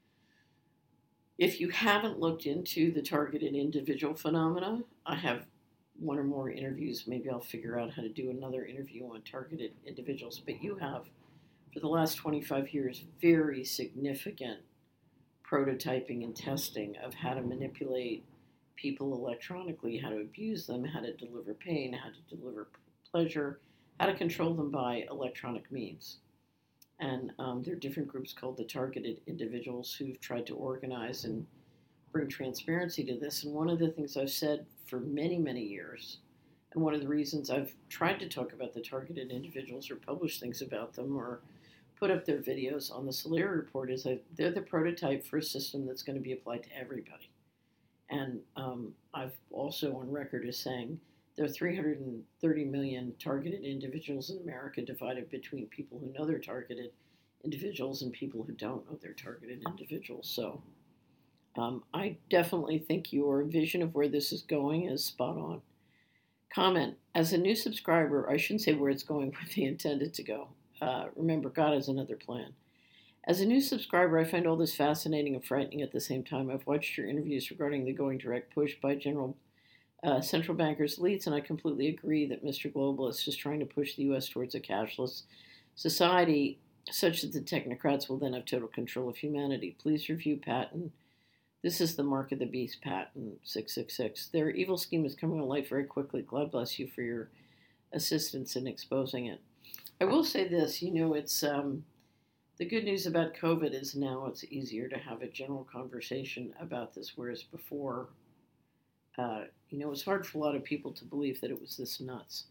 S1: If you haven't looked into the targeted individual phenomena, I have one or more interviews. Maybe I'll figure out how to do another interview on targeted individuals. But you have, for the last twenty-five years, very significant prototyping and testing of how to manipulate people electronically, how to abuse them, how to deliver pain, how to deliver pleasure, how to control them by electronic means. And um, there are different groups called the targeted individuals who've tried to organize and bring transparency to this. And one of the things I've said for many, many years, and one of the reasons I've tried to talk about the targeted individuals or publish things about them or put up their videos on the Solari Report, is that they're the prototype for a system that's going to be applied to everybody. And um, I've also on record as saying there are three hundred thirty million targeted individuals in America, divided between people who know they're targeted individuals and people who don't know they're targeted individuals. So um, I definitely think your vision of where this is going is spot on. Comment, as a new subscriber, I shouldn't say where it's going, where they intended to go. Uh, remember, God has another plan. As a new subscriber, I find all this fascinating and frightening at the same time. I've watched your interviews regarding the going direct push by general uh, central bankers' elites, and I completely agree that Mister Globalist is trying to push the U S towards a cashless society such that the technocrats will then have total control of humanity. Please review Patton. This is the mark of the beast, Patton six six six. Their evil scheme is coming to light very quickly. God bless you for your assistance in exposing it. I will say this, you know, it's... Um, The good news about COVID is now it's easier to have a general conversation about this, whereas before, uh, you know, it was hard for a lot of people to believe that it was this nuts.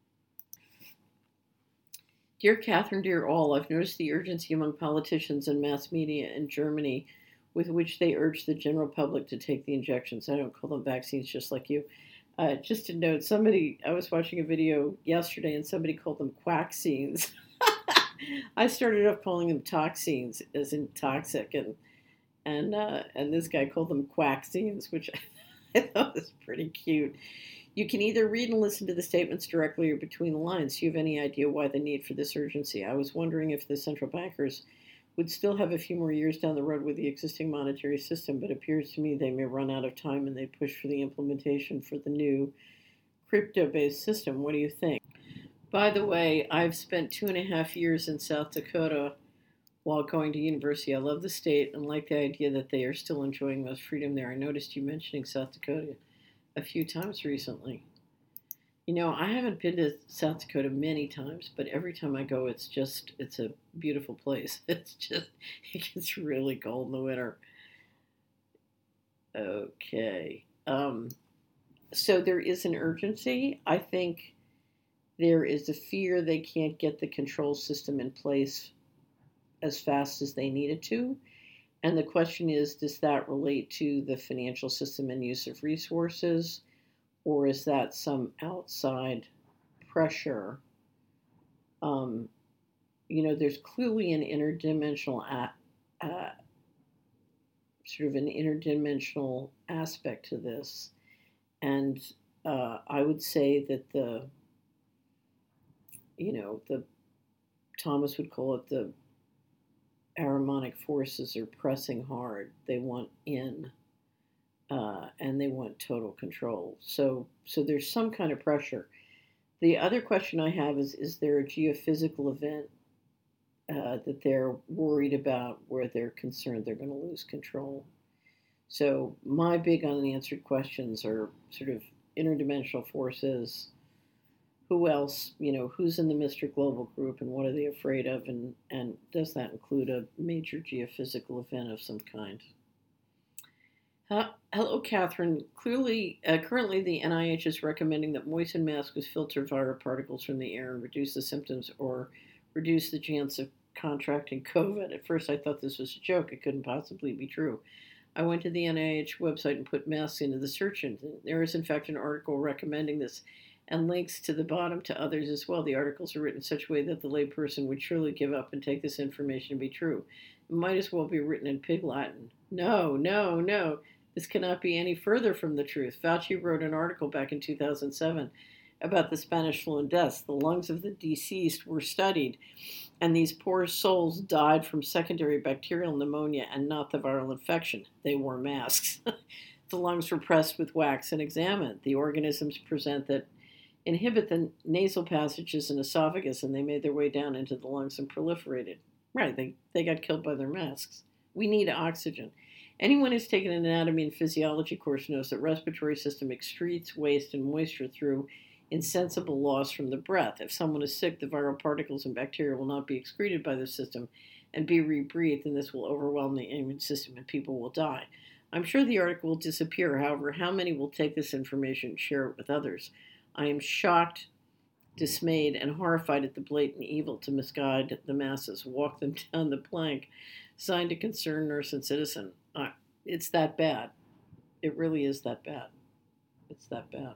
S1: Dear Catherine, dear all, I've noticed the urgency among politicians and mass media in Germany with which they urge the general public to take the injections. I don't call them vaccines, just like you. Uh, just to note, somebody, I was watching a video yesterday and somebody called them quackscenes. I started off calling them toxins, as in toxic, and and uh, and this guy called them quackscenes, which I thought was pretty cute. You can either read and listen to the statements directly or between the lines. Do you have any idea why the need for this urgency? I was wondering if the central bankers would still have a few more years down the road with the existing monetary system, but it appears to me they may run out of time and they push for the implementation for the new crypto-based system. What do you think? By the way, I've spent two and a half years in South Dakota while going to university. I love the state and like the idea that they are still enjoying most freedom there. I noticed you mentioning South Dakota a few times recently. You know, I haven't been to South Dakota many times, but every time I go, it's just, it's a beautiful place. It's just, it gets really cold in the winter. Okay. Um, so there is an urgency. I think there is a fear they can't get the control system in place as fast as they need it to. And the question is, does that relate to the financial system and use of resources? Or is that some outside pressure? Um, you know, there's clearly an interdimensional, a, uh, sort of an interdimensional aspect to this. And uh, I would say that the, you know, the, Thomas would call it the Ahrimanic forces are pressing hard. They want in, uh, and they want total control. So, so there's some kind of pressure. The other question I have is, is there a geophysical event uh, that they're worried about where they're concerned they're going to lose control? So my big unanswered questions are sort of interdimensional forces. who else, you know, who's in the Mister Global group and what are they afraid of, and, and does that include a major geophysical event of some kind? Uh, hello, Catherine. Clearly, uh, currently the N I H is recommending that moistened masks with filter viral particles from the air and reduce the symptoms or reduce the chance of contracting COVID. At first, I thought this was a joke. It couldn't possibly be true. I went to the N I H website and put masks into the search engine. There is, in fact, an article recommending this and links to the bottom to others as well. The articles are written in such a way that the layperson would surely give up and take this information to be true. It might as well be written in Pig Latin. No, no, no. This cannot be any further from the truth. Fauci wrote an article back in two thousand seven about the Spanish flu and deaths. The lungs of the deceased were studied, and these poor souls died from secondary bacterial pneumonia and not the viral infection. They wore masks. The lungs were pressed with wax and examined. The organisms present that inhibit the nasal passages and esophagus, and they made their way down into the lungs and proliferated. Right, they, they got killed by their masks. We need oxygen. Anyone who's taken an anatomy and physiology course knows that respiratory system excretes waste and moisture through insensible loss from the breath. If someone is sick, the viral particles and bacteria will not be excreted by the system and be rebreathed, and this will overwhelm the immune system and people will die. I'm sure the article will disappear. However, how many will take this information and share it with others? I am shocked, dismayed, and horrified at the blatant evil to misguide the masses, walk them down the plank. Signed, a concerned nurse and citizen. Uh, it's that bad. It really is that bad. It's that bad.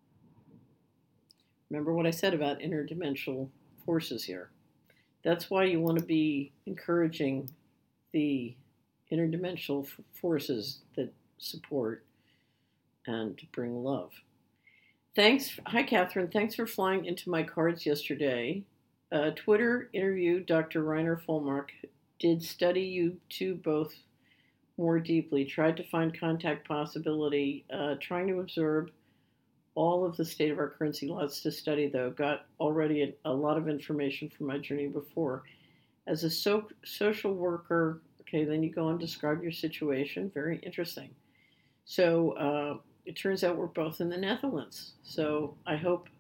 S1: Remember what I said about interdimensional forces here. That's why you want to be encouraging the interdimensional f- forces that support and bring love. Thanks. Hi, Catherine. Thanks for flying into my cards yesterday. Uh, Twitter interviewed Doctor Reiner Fulmark. Did study you two both more deeply. Tried to find contact possibility. Uh, trying to absorb all of the state of our currency. Lots to study, though. Got already a, a lot of information from my journey before. As a so, social worker, okay, then you go and describe your situation. Very interesting. So uh, it turns out we're both in the Netherlands. So I hope,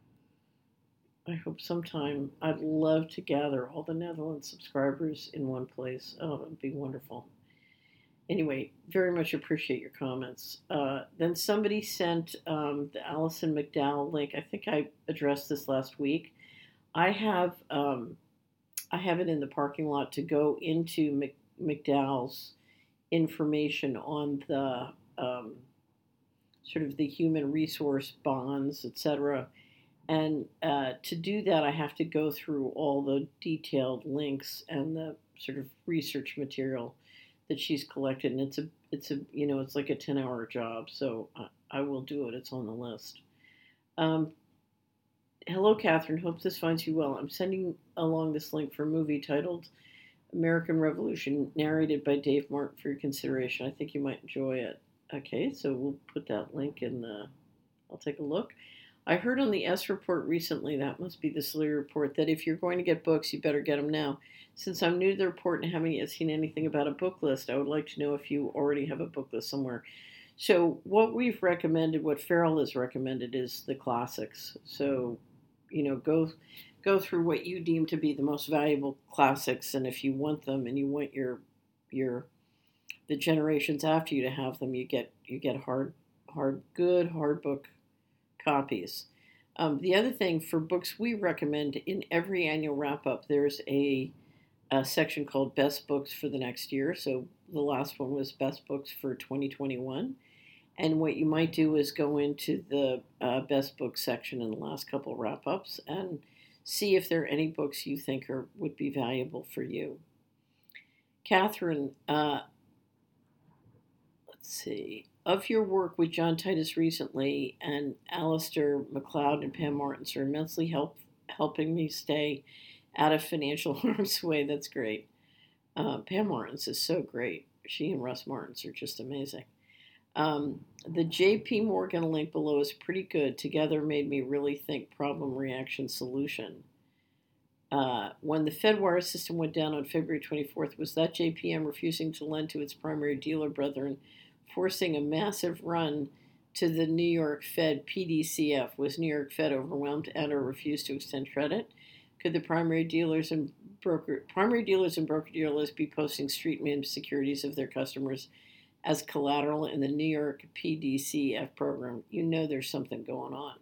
S1: I hope sometime I'd love to gather all the Netherlands subscribers in one place. Oh, it would be wonderful. Anyway, very much appreciate your comments. Uh, then somebody sent um, the Alison McDowell link. I think I addressed this last week. I have um, I have it in the parking lot to go into Mc, McDowell's information on the um, sort of the human resource bonds, et cetera. And uh, to do that, I have to go through all the detailed links and the sort of research material that she's collected, and it's a it's a you know it's like a ten hour job, so I, I will do it. It's on the list. Um, hello, Catherine. Hope this finds you well. I'm sending along this link for a movie titled American Revolution, narrated by Dave Martin, for your consideration. I think you might enjoy it. Okay, so we'll put that link in the. I'll take a look. I heard on the S Report recently, that must be the Slurry Report, that if you're going to get books, you better get them now. Since I'm new to the report and haven't yet seen anything about a book list, I would like to know if you already have a book list somewhere. So what we've recommended, what Farrell has recommended, is the classics. So, you know, go go through what you deem to be the most valuable classics, and if you want them and you want your your the generations after you to have them, you get you get hard hard good hard book copies. Um, the other thing, for books we recommend, in every annual wrap up, there's a, a section called Best Books for the next year. So the last one was Best Books for twenty twenty-one. And what you might do is go into the uh, Best Books section in the last couple wrap ups and see if there are any books you think are would be valuable for you. Catherine, uh, let's see. Of your work with John Titus recently, and Alistair McLeod and Pam Martins are immensely help, helping me stay out of financial harm's way. That's great. Uh, Pam Martins is so great. She and Russ Martins are just amazing. Um, the J P Morgan link below is pretty good. Together made me really think problem, reaction, solution. Uh, when the Fedwire system went down on February twenty-fourth, was that J P M refusing to lend to its primary dealer brethren, forcing a massive run to the New York Fed P D C F. Was New York Fed overwhelmed and or refused to extend credit? Could the primary dealers and broker primary dealers and broker dealers be posting street named securities of their customers as collateral in the New York P D C F program? You know there's something going on.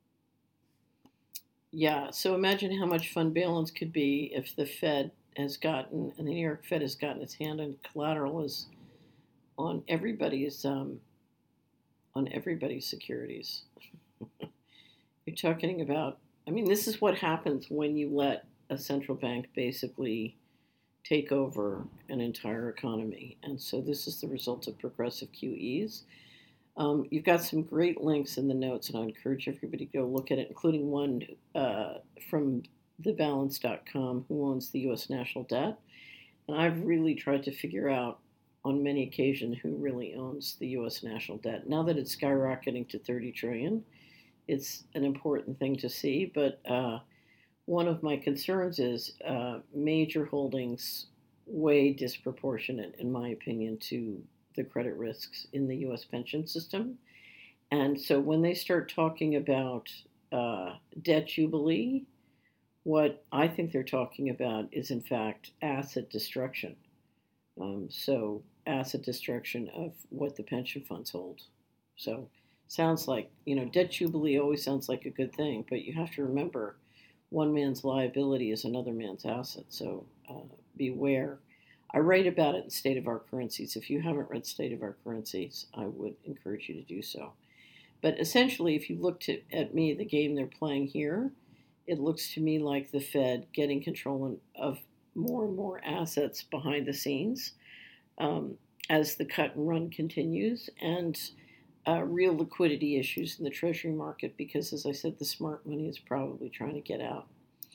S1: Yeah, so imagine how much fun balance could be if the Fed has gotten, and the New York Fed has gotten its hand on collateral is on everybody's um, on everybody's securities. You're talking about, I mean, this is what happens when you let a central bank basically take over an entire economy. And so this is the result of progressive Q Es. Um, you've got some great links in the notes, and I encourage everybody to go look at it, including one uh, from the balance dot com, who owns the U S national debt. And I've really tried to figure out on many occasions who really owns the U S national debt. Now that it's skyrocketing to thirty trillion dollars, it's an important thing to see. But uh, one of my concerns is uh, major holdings way disproportionate, in my opinion, to the credit risks in the U S pension system. And so when they start talking about uh, debt jubilee, what I think they're talking about is, in fact, asset destruction. Um, so, asset destruction of what the pension funds hold. So, sounds like, you know, debt jubilee always sounds like a good thing, but you have to remember one man's liability is another man's asset. So, uh, beware. I write about it in State of Our Currencies. If you haven't read State of Our Currencies, I would encourage you to do so. But essentially, if you look to, at me, the game they're playing here, it looks to me like the Fed getting control of more and more assets behind the scenes um, as the cut and run continues, and uh, real liquidity issues in the Treasury market because, as I said, the smart money is probably trying to get out.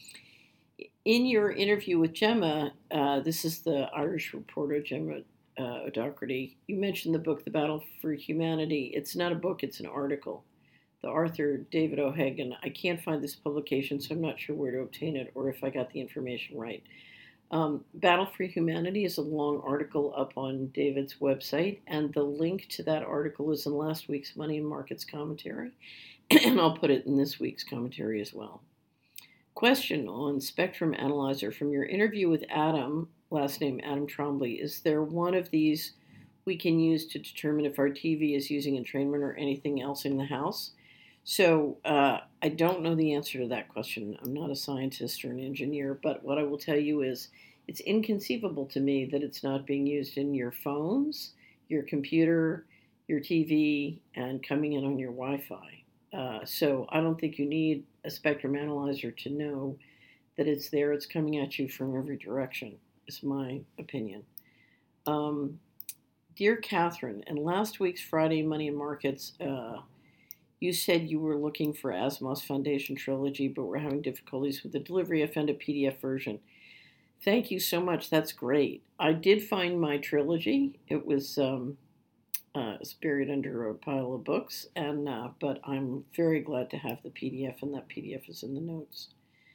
S1: In your interview with Gemma, uh, this is the Irish reporter, Gemma uh, O'Doherty, you mentioned the book, The Battle for Humanity. It's not a book, it's an article. The author, David O'Hagan. I can't find this publication, so I'm not sure where to obtain it or if I got the information right. Um, Battle for Humanity is a long article up on David's website, and the link to that article is in last week's Money and Markets commentary, and I'll put it in this week's commentary as well. Question on Spectrum Analyzer. From your interview with Adam, last name Adam Trombley, is there one of these we can use to determine if our T V is using entrainment or anything else in the house? So uh, I don't know the answer to that question. I'm not a scientist or an engineer, but what I will tell you is it's inconceivable to me that it's not being used in your phones, your computer, your T V, and coming in on your Wi-Fi. Uh, so I don't think you need a spectrum analyzer to know that it's there. It's coming at you from every direction, is my opinion. Um, Dear Catherine, in last week's Friday Money and Markets, uh, you said you were looking for Asimov's Foundation trilogy, but were having difficulties with the delivery. I found a P D F version. Thank you so much. That's great. I did find my trilogy. It was um, uh, it's buried under a pile of books, and uh, but I'm very glad to have the P D F, and that P D F is in the notes.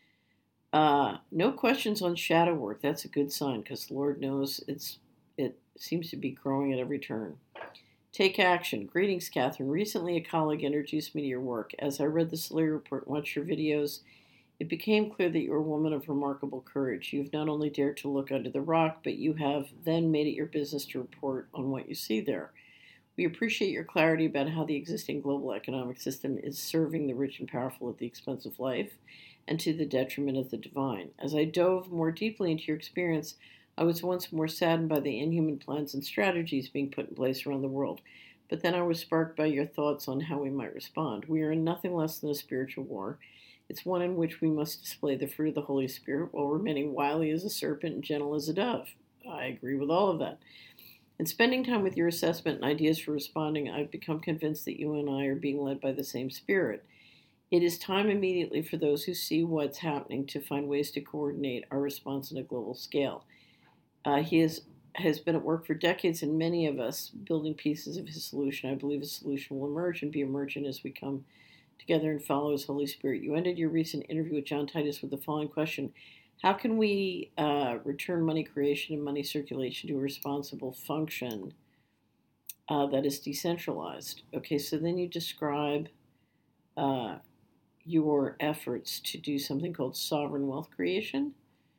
S1: Uh, no questions on shadow work. That's a good sign because Lord knows it's it seems to be growing at every turn. Take action. Greetings, Catherine. Recently, a colleague introduced me to your work. As I read the Salary Report and watched your videos, it became clear that you're a woman of remarkable courage. You've not only dared to look under the rock, but you have then made it your business to report on what you see there. We appreciate your clarity about how the existing global economic system is serving the rich and powerful at the expense of life and to the detriment of the divine. As I dove more deeply into your experience, I was once more saddened by the inhuman plans and strategies being put in place around the world, but then I was sparked by your thoughts on how we might respond. We are in nothing less than a spiritual war. It's one in which we must display the fruit of the Holy Spirit while remaining wily as a serpent and gentle as a dove. I agree with all of that. In spending time with your assessment and ideas for responding, I've become convinced that you and I are being led by the same spirit. It is time immediately for those who see what's happening to find ways to coordinate our response on a global scale. Uh, he is, has been at work for decades, and many of us building pieces of his solution. I believe his solution will emerge and be emergent as we come together and follow his Holy Spirit. You ended your recent interview with John Titus with the following question. How can we uh, return money creation and money circulation to a responsible function uh, that is decentralized. Okay, so then you describe uh, your efforts to do something called sovereign wealth creation.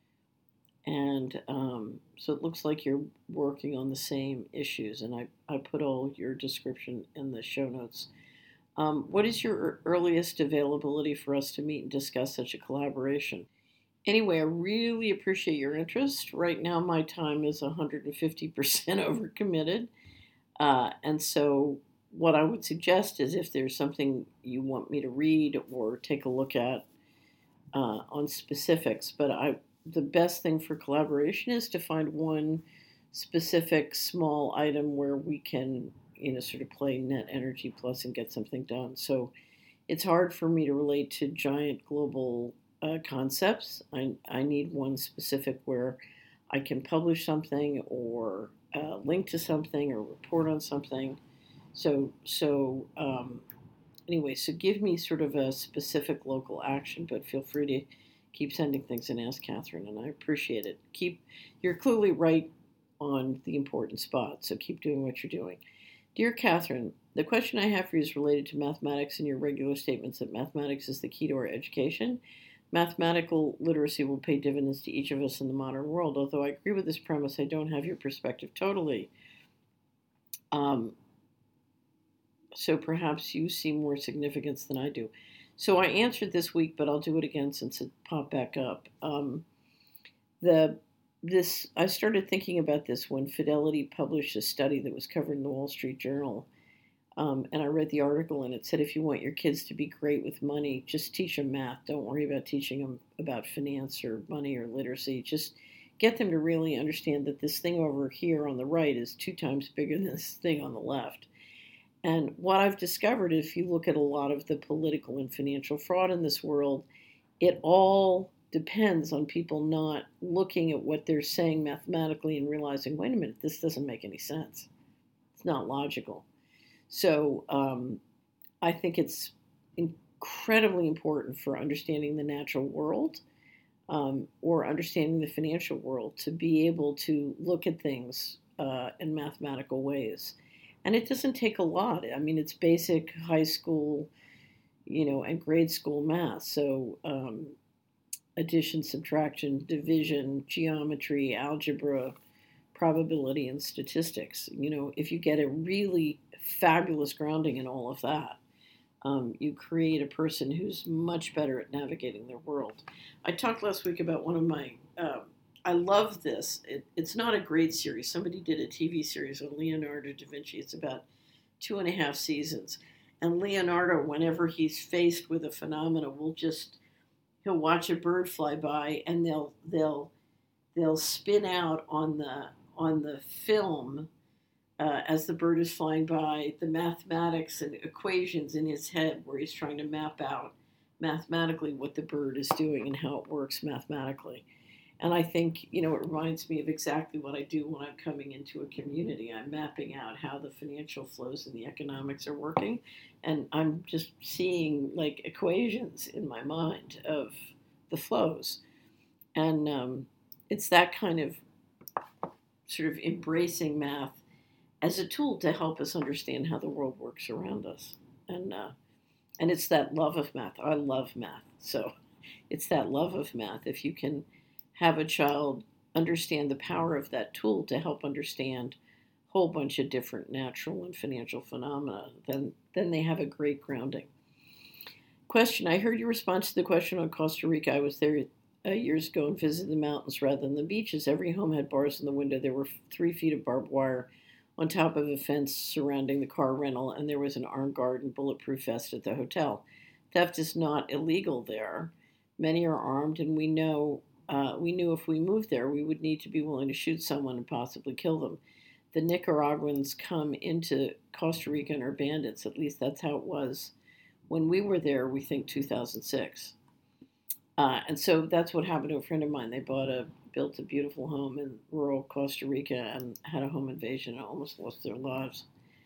S1: And um, so it looks like you're working on the same issues. And I, I put all your description in the show notes. Um, what is your earliest availability for us to meet and discuss such a collaboration? Anyway, I really appreciate your interest. Right now, my time is one hundred fifty percent overcommitted. Uh, and so, what I would suggest is if there's something you want me to read or take a look at uh, on specifics, but I the best thing for collaboration is to find one specific small item where we can, you know, sort of play net energy plus and get something done. So it's hard for me to relate to giant global uh, concepts. I, I need one specific where I can publish something or uh, link to something or report on something. So, so um, anyway, so give me sort of a specific local action, but feel free to keep sending things and Ask Catherine, and I appreciate it. Keep, you're clearly right on the important spot, so keep doing what you're doing. Dear Catherine, the question I have for you is related to mathematics and your regular statements that mathematics is the key to our education. Mathematical literacy will pay dividends to each of us in the modern world. Although I agree with this premise, I don't have your perspective totally. Um, so perhaps you see more significance than I do. So I answered this week, but I'll do it again since it popped back up. Um, the this I started thinking about this when Fidelity published a study that was covered in the Wall Street Journal, um, and I read the article, and it said if you want your kids to be great with money, just teach them math. Don't worry about teaching them about finance or money or literacy. Just get them to really understand that this thing over here on the right is two times bigger than this thing on the left. And what I've discovered, if you look at a lot of the political and financial fraud in this world, it all depends on people not looking at what they're saying mathematically and realizing, wait a minute, this doesn't make any sense. It's not logical. So um, I think it's incredibly important for understanding the natural world um, or understanding the financial world to be able to look at things uh, in mathematical ways. And it doesn't take a lot. I mean, it's basic high school, you know, and grade school math. So um, addition, subtraction, division, geometry, algebra, probability, and statistics. You know, if you get a really fabulous grounding in all of that, um, you create a person who's much better at navigating their world. I talked last week about one of my... Uh, I love this. It, it's not a great series. Somebody did a T V series on Leonardo da Vinci. It's about two and a half seasons. And Leonardo, whenever he's faced with a phenomena, will just, he'll watch a bird fly by and they'll they'll they'll spin out on the on the film uh, as the bird is flying by the mathematics and equations in his head where he's trying to map out mathematically what the bird is doing and how it works mathematically. And I think, you know, it reminds me of exactly what I do when I'm coming into a community. I'm mapping out how the financial flows and the economics are working. And I'm just seeing like equations in my mind of the flows. And um, it's that kind of sort of embracing math as a tool to help us understand how the world works around us. And, uh, and it's that love of math. I love math. So it's that love of math. If you can have a child understand the power of that tool to help understand a whole bunch of different natural and financial phenomena, then, then they have a great grounding. Question, I heard your response to the question on Costa Rica. I was there uh, years ago and visited the mountains rather than the beaches. Every home had bars in the window. There were three feet of barbed wire on top of a fence surrounding the car rental, and there was an armed guard and bulletproof vest at the hotel. Theft is not illegal there. Many are armed, and we know Uh, we knew if we moved there, we would need to be willing to shoot someone and possibly kill them. The Nicaraguans come into Costa Rica and are bandits. At least that's how it was when we were there, we think two thousand six. Uh, and so that's what happened to a friend of mine. They bought a, built a beautiful home in rural Costa Rica and had a home invasion and almost lost their lives.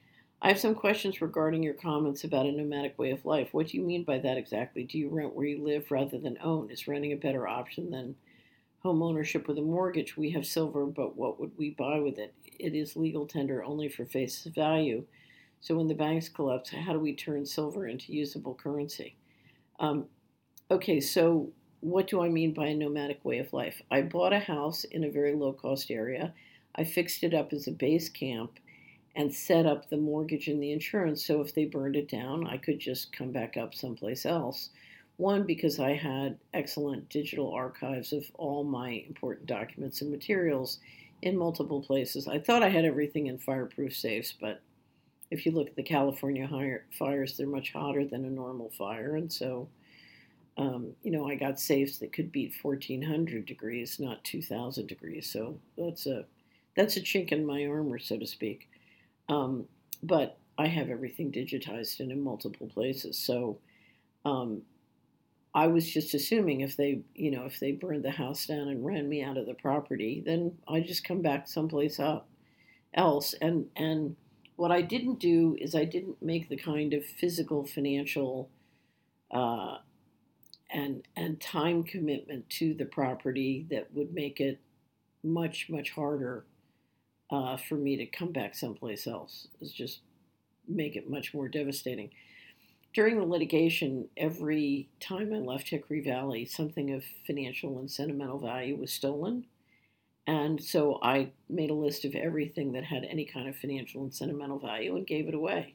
S1: I have some questions regarding your comments about a nomadic way of life. What do you mean by that exactly? Do you rent where you live rather than own? Is renting a better option than home ownership with a mortgage. We have silver, but what would we buy with it? It is legal tender only for face value. So when the banks collapse, how do we turn silver into usable currency? Um, okay, so what do I mean by a nomadic way of life? I bought a house in a very low cost area. I fixed it up as a base camp and set up the mortgage and the insurance so if they burned it down, I could just come back up someplace else. One, because I had excellent digital archives of all my important documents and materials in multiple places. I thought I had everything in fireproof safes, but if you look at the California fires, they're much hotter than a normal fire. And so, um, you know, I got safes that could beat fourteen hundred degrees, not two thousand degrees. So that's a, that's a chink in my armor, so to speak. Um, but I have everything digitized and in multiple places. So um, I was just assuming if they, you know, if they burned the house down and ran me out of the property, then I just come back someplace else. And and what I didn't do is I didn't make the kind of physical, financial, uh, and and time commitment to the property that would make it much much harder uh, for me to come back someplace else. It's just make it much more devastating. During the litigation, every time I left Hickory Valley, something of financial and sentimental value was stolen. And so I made a list of everything that had any kind of financial and sentimental value and gave it away.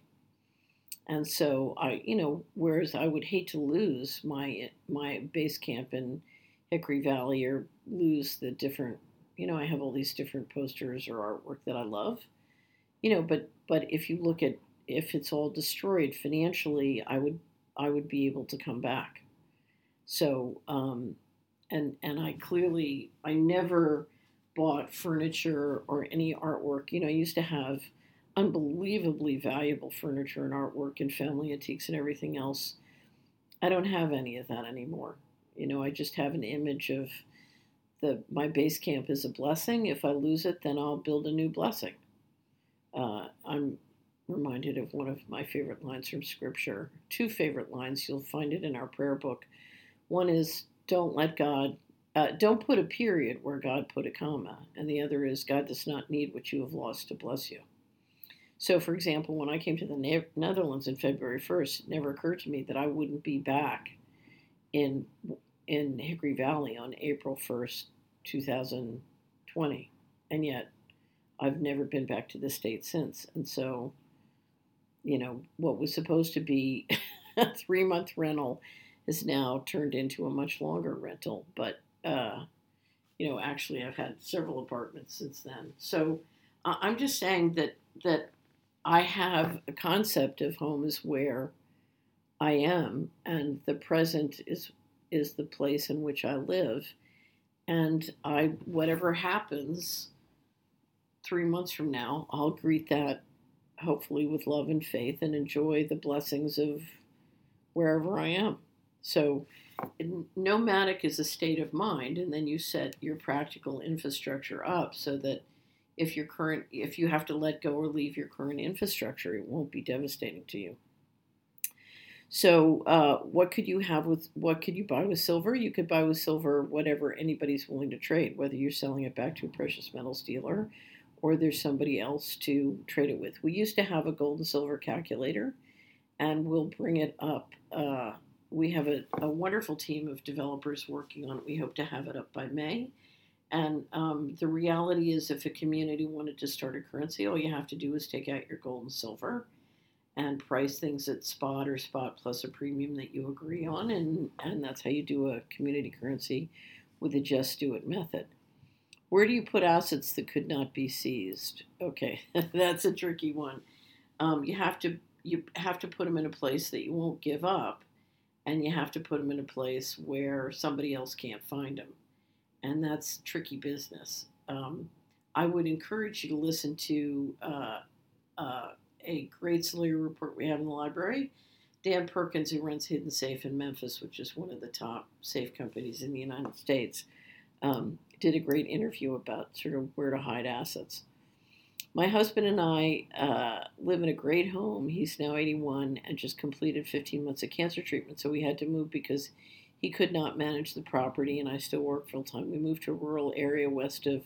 S1: And so I, you know, whereas I would hate to lose my my base camp in Hickory Valley or lose the different, you know, I have all these different posters or artwork that I love, you know, but but if you look at if it's all destroyed financially, I would I would be able to come back. So um, and and I clearly I never bought furniture or any artwork. You know, I used to have unbelievably valuable furniture and artwork and family antiques and everything else. I don't have any of that anymore. You know, I just have an image of the my base camp is a blessing. If I lose it, then I'll build a new blessing. Uh, I'm reminded of one of my favorite lines from Scripture. Two favorite lines. You'll find it in our prayer book. One is, "Don't let God, uh, don't put a period where God put a comma," and the other is, "God does not need what you have lost to bless you." So, for example, when I came to the ne- Netherlands on February first, it never occurred to me that I wouldn't be back in in Hickory Valley on April first, two thousand twenty, and yet I've never been back to the state since. And so, you know, what was supposed to be a three month rental is now turned into a much longer rental. But, uh, you know, actually, I've had several apartments since then. So uh, I'm just saying that that I have a concept of home as where I am, and the present is is the place in which I live. And I, whatever happens three months from now, I'll greet that hopefully with love and faith and enjoy the blessings of wherever I am. So nomadic is a state of mind, and then you set your practical infrastructure up so that if your current if you have to let go or leave your current infrastructure, it won't be devastating to you. So uh, what could you have with what could you buy with silver? You could buy with silver whatever anybody's willing to trade, whether you're selling it back to a precious metals dealer or there's somebody else to trade it with. We used to have a gold and silver calculator, and we'll bring it up. Uh, we have a, a wonderful team of developers working on it. We hope to have it up by May. And um, the reality is, if a community wanted to start a currency, all you have to do is take out your gold and silver and price things at spot or spot plus a premium that you agree on. And, and that's how you do a community currency with a just do it method. Where do you put assets that could not be seized? Okay, that's a tricky one. Um, you have to you have to put them in a place that you won't give up, and you have to put them in a place where somebody else can't find them, and that's tricky business. Um, I would encourage you to listen to uh, uh, a great Sawyer report we have in the library. Dan Perkins, who runs Hidden Safe in Memphis, which is one of the top safe companies in the United States, um, did a great interview about sort of where to hide assets. My husband and I uh, live in a great home. He's now eighty-one and just completed fifteen months of cancer treatment, so we had to move because He could not manage the property, and I still work full time. We moved to a rural area west of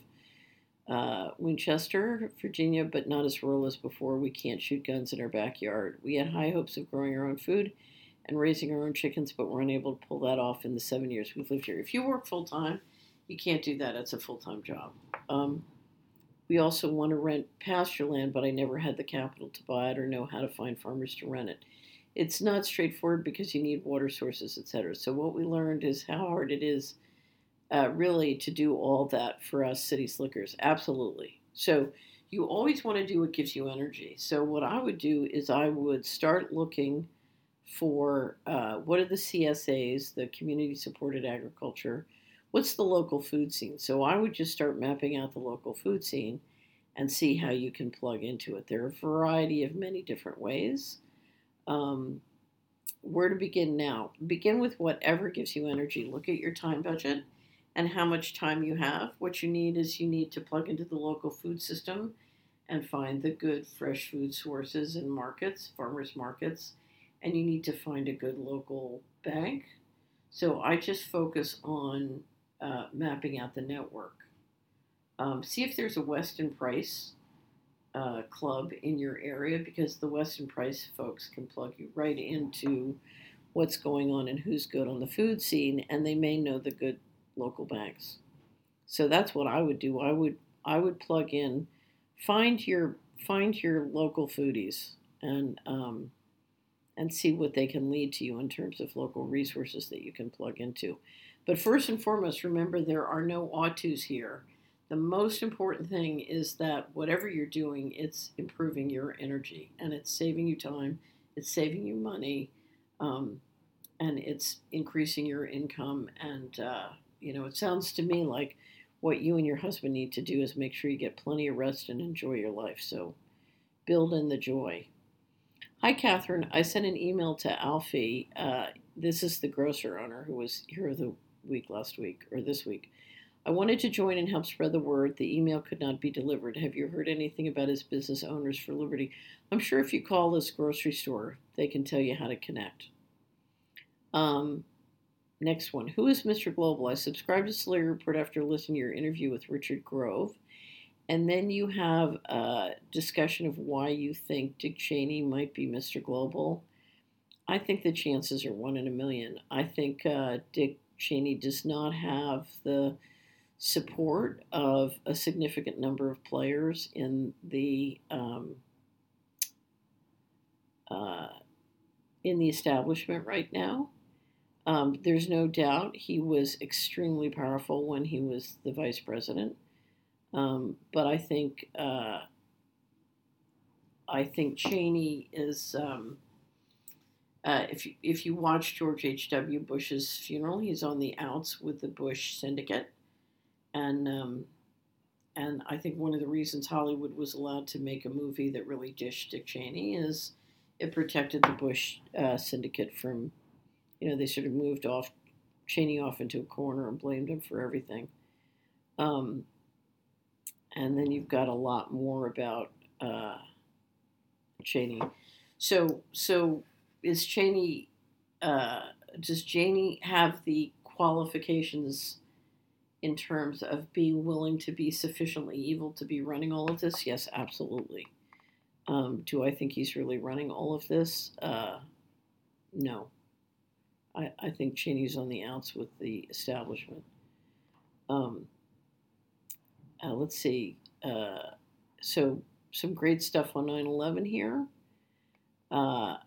S1: uh, Winchester, Virginia, but not as rural as before. We can't shoot guns in our backyard. We had high hopes of growing our own food and raising our own chickens, but we're unable to pull that off in the seven years we've lived here. If you work full time, you can't do that. It's a full time job. Um, we also want to rent pasture land, but I never had the capital to buy it or know how to find farmers to rent it. It's not straightforward because you need water sources, et cetera. So what we learned is how hard it is uh, really to do all that for us city slickers. Absolutely. So you always want to do what gives you energy. So what I would do is I would start looking for uh, what are the C S As, the community supported agriculture, what's the local food scene. So I would just start mapping out the local food scene and see how you can plug into it. There are a variety of many different ways. Um, where to begin now? Begin with whatever gives you energy. Look at your time budget and how much time you have. What you need is you need to plug into the local food system and find the good fresh food sources and markets, farmers markets, and you need to find a good local bank. So I just focus on uh, mapping out the network. Um, see if there's a Weston Price uh, club in your area, because the Weston Price folks can plug you right into what's going on and who's good on the food scene, and they may know the good local banks. So that's what I would do. I would I would plug in, find your find your local foodies, and um, and see what they can lead to you in terms of local resources that you can plug into. But first and foremost, remember there are no ought tos here. The most important thing is that whatever you're doing, it's improving your energy, and it's saving you time, it's saving you money, um, and it's increasing your income. And, uh, you know, it sounds to me like what you and your husband need to do is make sure you get plenty of rest and enjoy your life. So build in the joy. Hi, Catherine. I sent an email to Alfie. Uh, this is the grocer owner who was here the week last week, or this week. I wanted to join and help spread the word. The email could not be delivered. Have you heard anything about his business, Owners for Liberty? I'm sure if you call this grocery store, they can tell you how to connect. Um, next one. Who is Mister Global? I subscribed to Slurry Report after listening to your interview with Richard Grove. And then you have a discussion of why you think Dick Cheney might be Mister Global. I think the chances are one in a million. I think uh, Dick Cheney does not have the support of a significant number of players in the um, uh, in the establishment right now. Um, there's no doubt he was extremely powerful when he was the vice president, um, but I think uh, I think Cheney is. Um, uh, if you, if you watch George H W. Bush's funeral, he's on the outs with the Bush syndicate. And um, and I think one of the reasons Hollywood was allowed to make a movie that really dished Dick Cheney is it protected the Bush uh, syndicate from, you know, they sort of moved off Cheney off into a corner and blamed him for everything. Um, and then you've got a lot more about uh, Cheney. So so is Cheney? Uh, does Cheney have the qualifications in terms of being willing to be sufficiently evil to be running all of this? Yes, absolutely. Um, do I think he's really running all of this? Uh, no. I, I think Cheney's on the outs with the establishment. Um, uh, let's see. Uh, so, some great stuff on nine eleven here. Uh,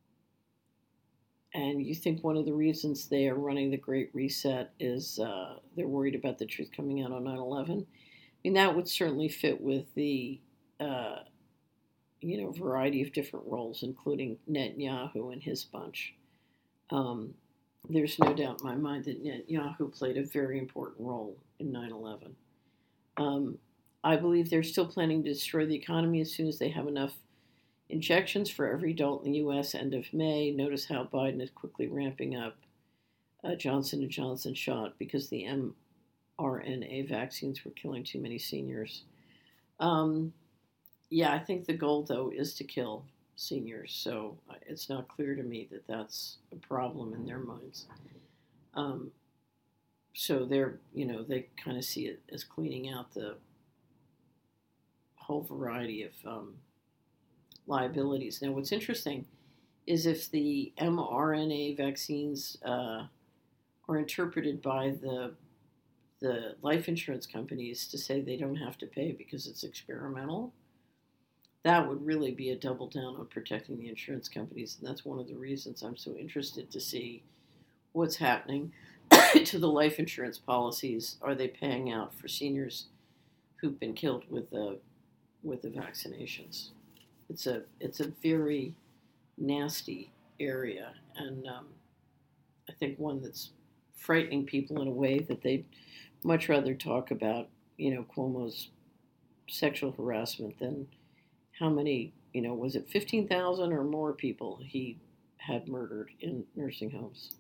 S1: And you think one of the reasons they are running the Great Reset is uh, they're worried about the truth coming out on nine eleven? I mean, that would certainly fit with the, uh, you know, variety of different roles, including Netanyahu and his bunch. Um, there's no doubt in my mind that Netanyahu played a very important role in nine eleven. Um, I believe they're still planning to destroy the economy as soon as they have enough injections for every adult in the U S end of May. Notice how Biden is quickly ramping up uh, Johnson and Johnson shot because the mRNA vaccines were killing too many seniors. Um, yeah, I think the goal, though, is to kill seniors. So it's not clear to me that that's a problem in their minds. Um, so they're, you know, they kind of see it as cleaning out the whole variety of um, liabilities. Now, what's interesting is if the mRNA vaccines uh, are interpreted by the the life insurance companies to say they don't have to pay because it's experimental, that would really be a double down on protecting the insurance companies. And that's one of the reasons I'm so interested to see what's happening to the life insurance policies. Are they paying out for seniors who've been killed with the with the vaccinations? It's a it's a very nasty area, and um, I think one that's frightening people in a way that they'd much rather talk about, you know, Cuomo's sexual harassment than how many, you know, was it fifteen thousand or more people he had murdered in nursing homes.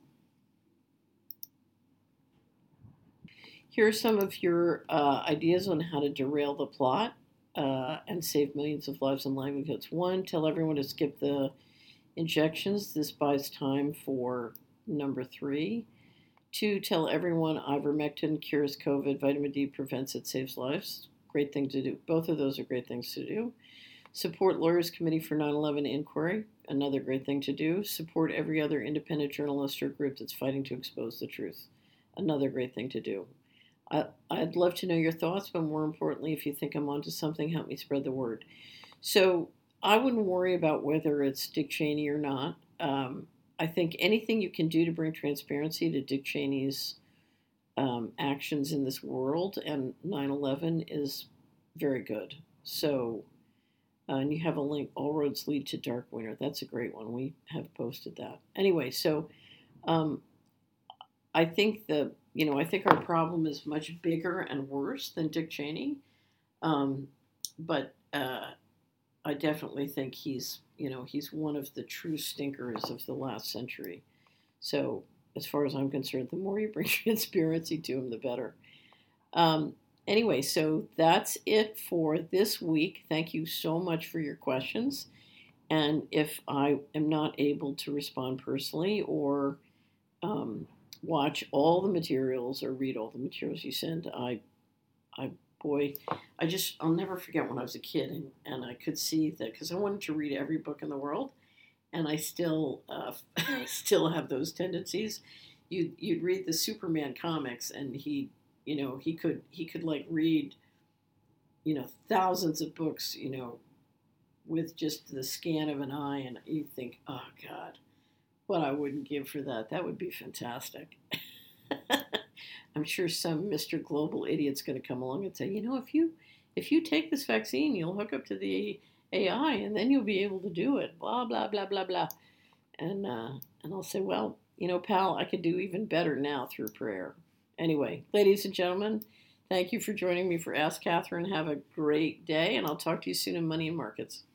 S1: Here are some of your uh, ideas on how to derail the plot uh, and save millions of lives and livelihoods. One, tell everyone to skip the injections. This buys time for number three. Two, tell everyone ivermectin cures COVID. Vitamin D prevents it, saves lives. Great thing to do. Both of those are great things to do. Support Lawyers Committee for nine eleven Inquiry. Another great thing to do. Support every other independent journalist or group that's fighting to expose the truth. Another great thing to do. I, I'd love to know your thoughts, but more importantly, if you think I'm onto something, help me spread the word. So I wouldn't worry about whether it's Dick Cheney or not. Um, I think anything you can do to bring transparency to Dick Cheney's um, actions in this world and nine eleven is very good. So, uh, and you have a link, All Roads Lead to Dark Winter. That's a great one. We have posted that. Anyway, so um, I think the, you know, I think our problem is much bigger and worse than Dick Cheney. Um, but uh, I definitely think he's, you know, he's one of the true stinkers of the last century. So as far as I'm concerned, the more you bring transparency to him, the better. Um, anyway, so that's it for this week. Thank you so much for your questions. And if I am not able to respond personally or um, watch all the materials or read all the materials you send, I, I, boy, I just, I'll never forget when I was a kid and, and I could see that, because I wanted to read every book in the world, and I still, uh, still have those tendencies. You'd, you'd read the Superman comics, and he, you know, he could, he could like read, you know, thousands of books, you know, with just the scan of an eye, and you think, oh God, what I wouldn't give for that. That would be fantastic. I'm sure some Mister Global idiot's going to come along and say, you know, if you if you take this vaccine, you'll hook up to the A I, and then you'll be able to do it. Blah blah blah blah blah. And uh, and I'll say, well, you know, pal, I could do even better now through prayer. Anyway, ladies and gentlemen, thank you for joining me for Ask Catherine. Have a great day, and I'll talk to you soon in Money and Markets.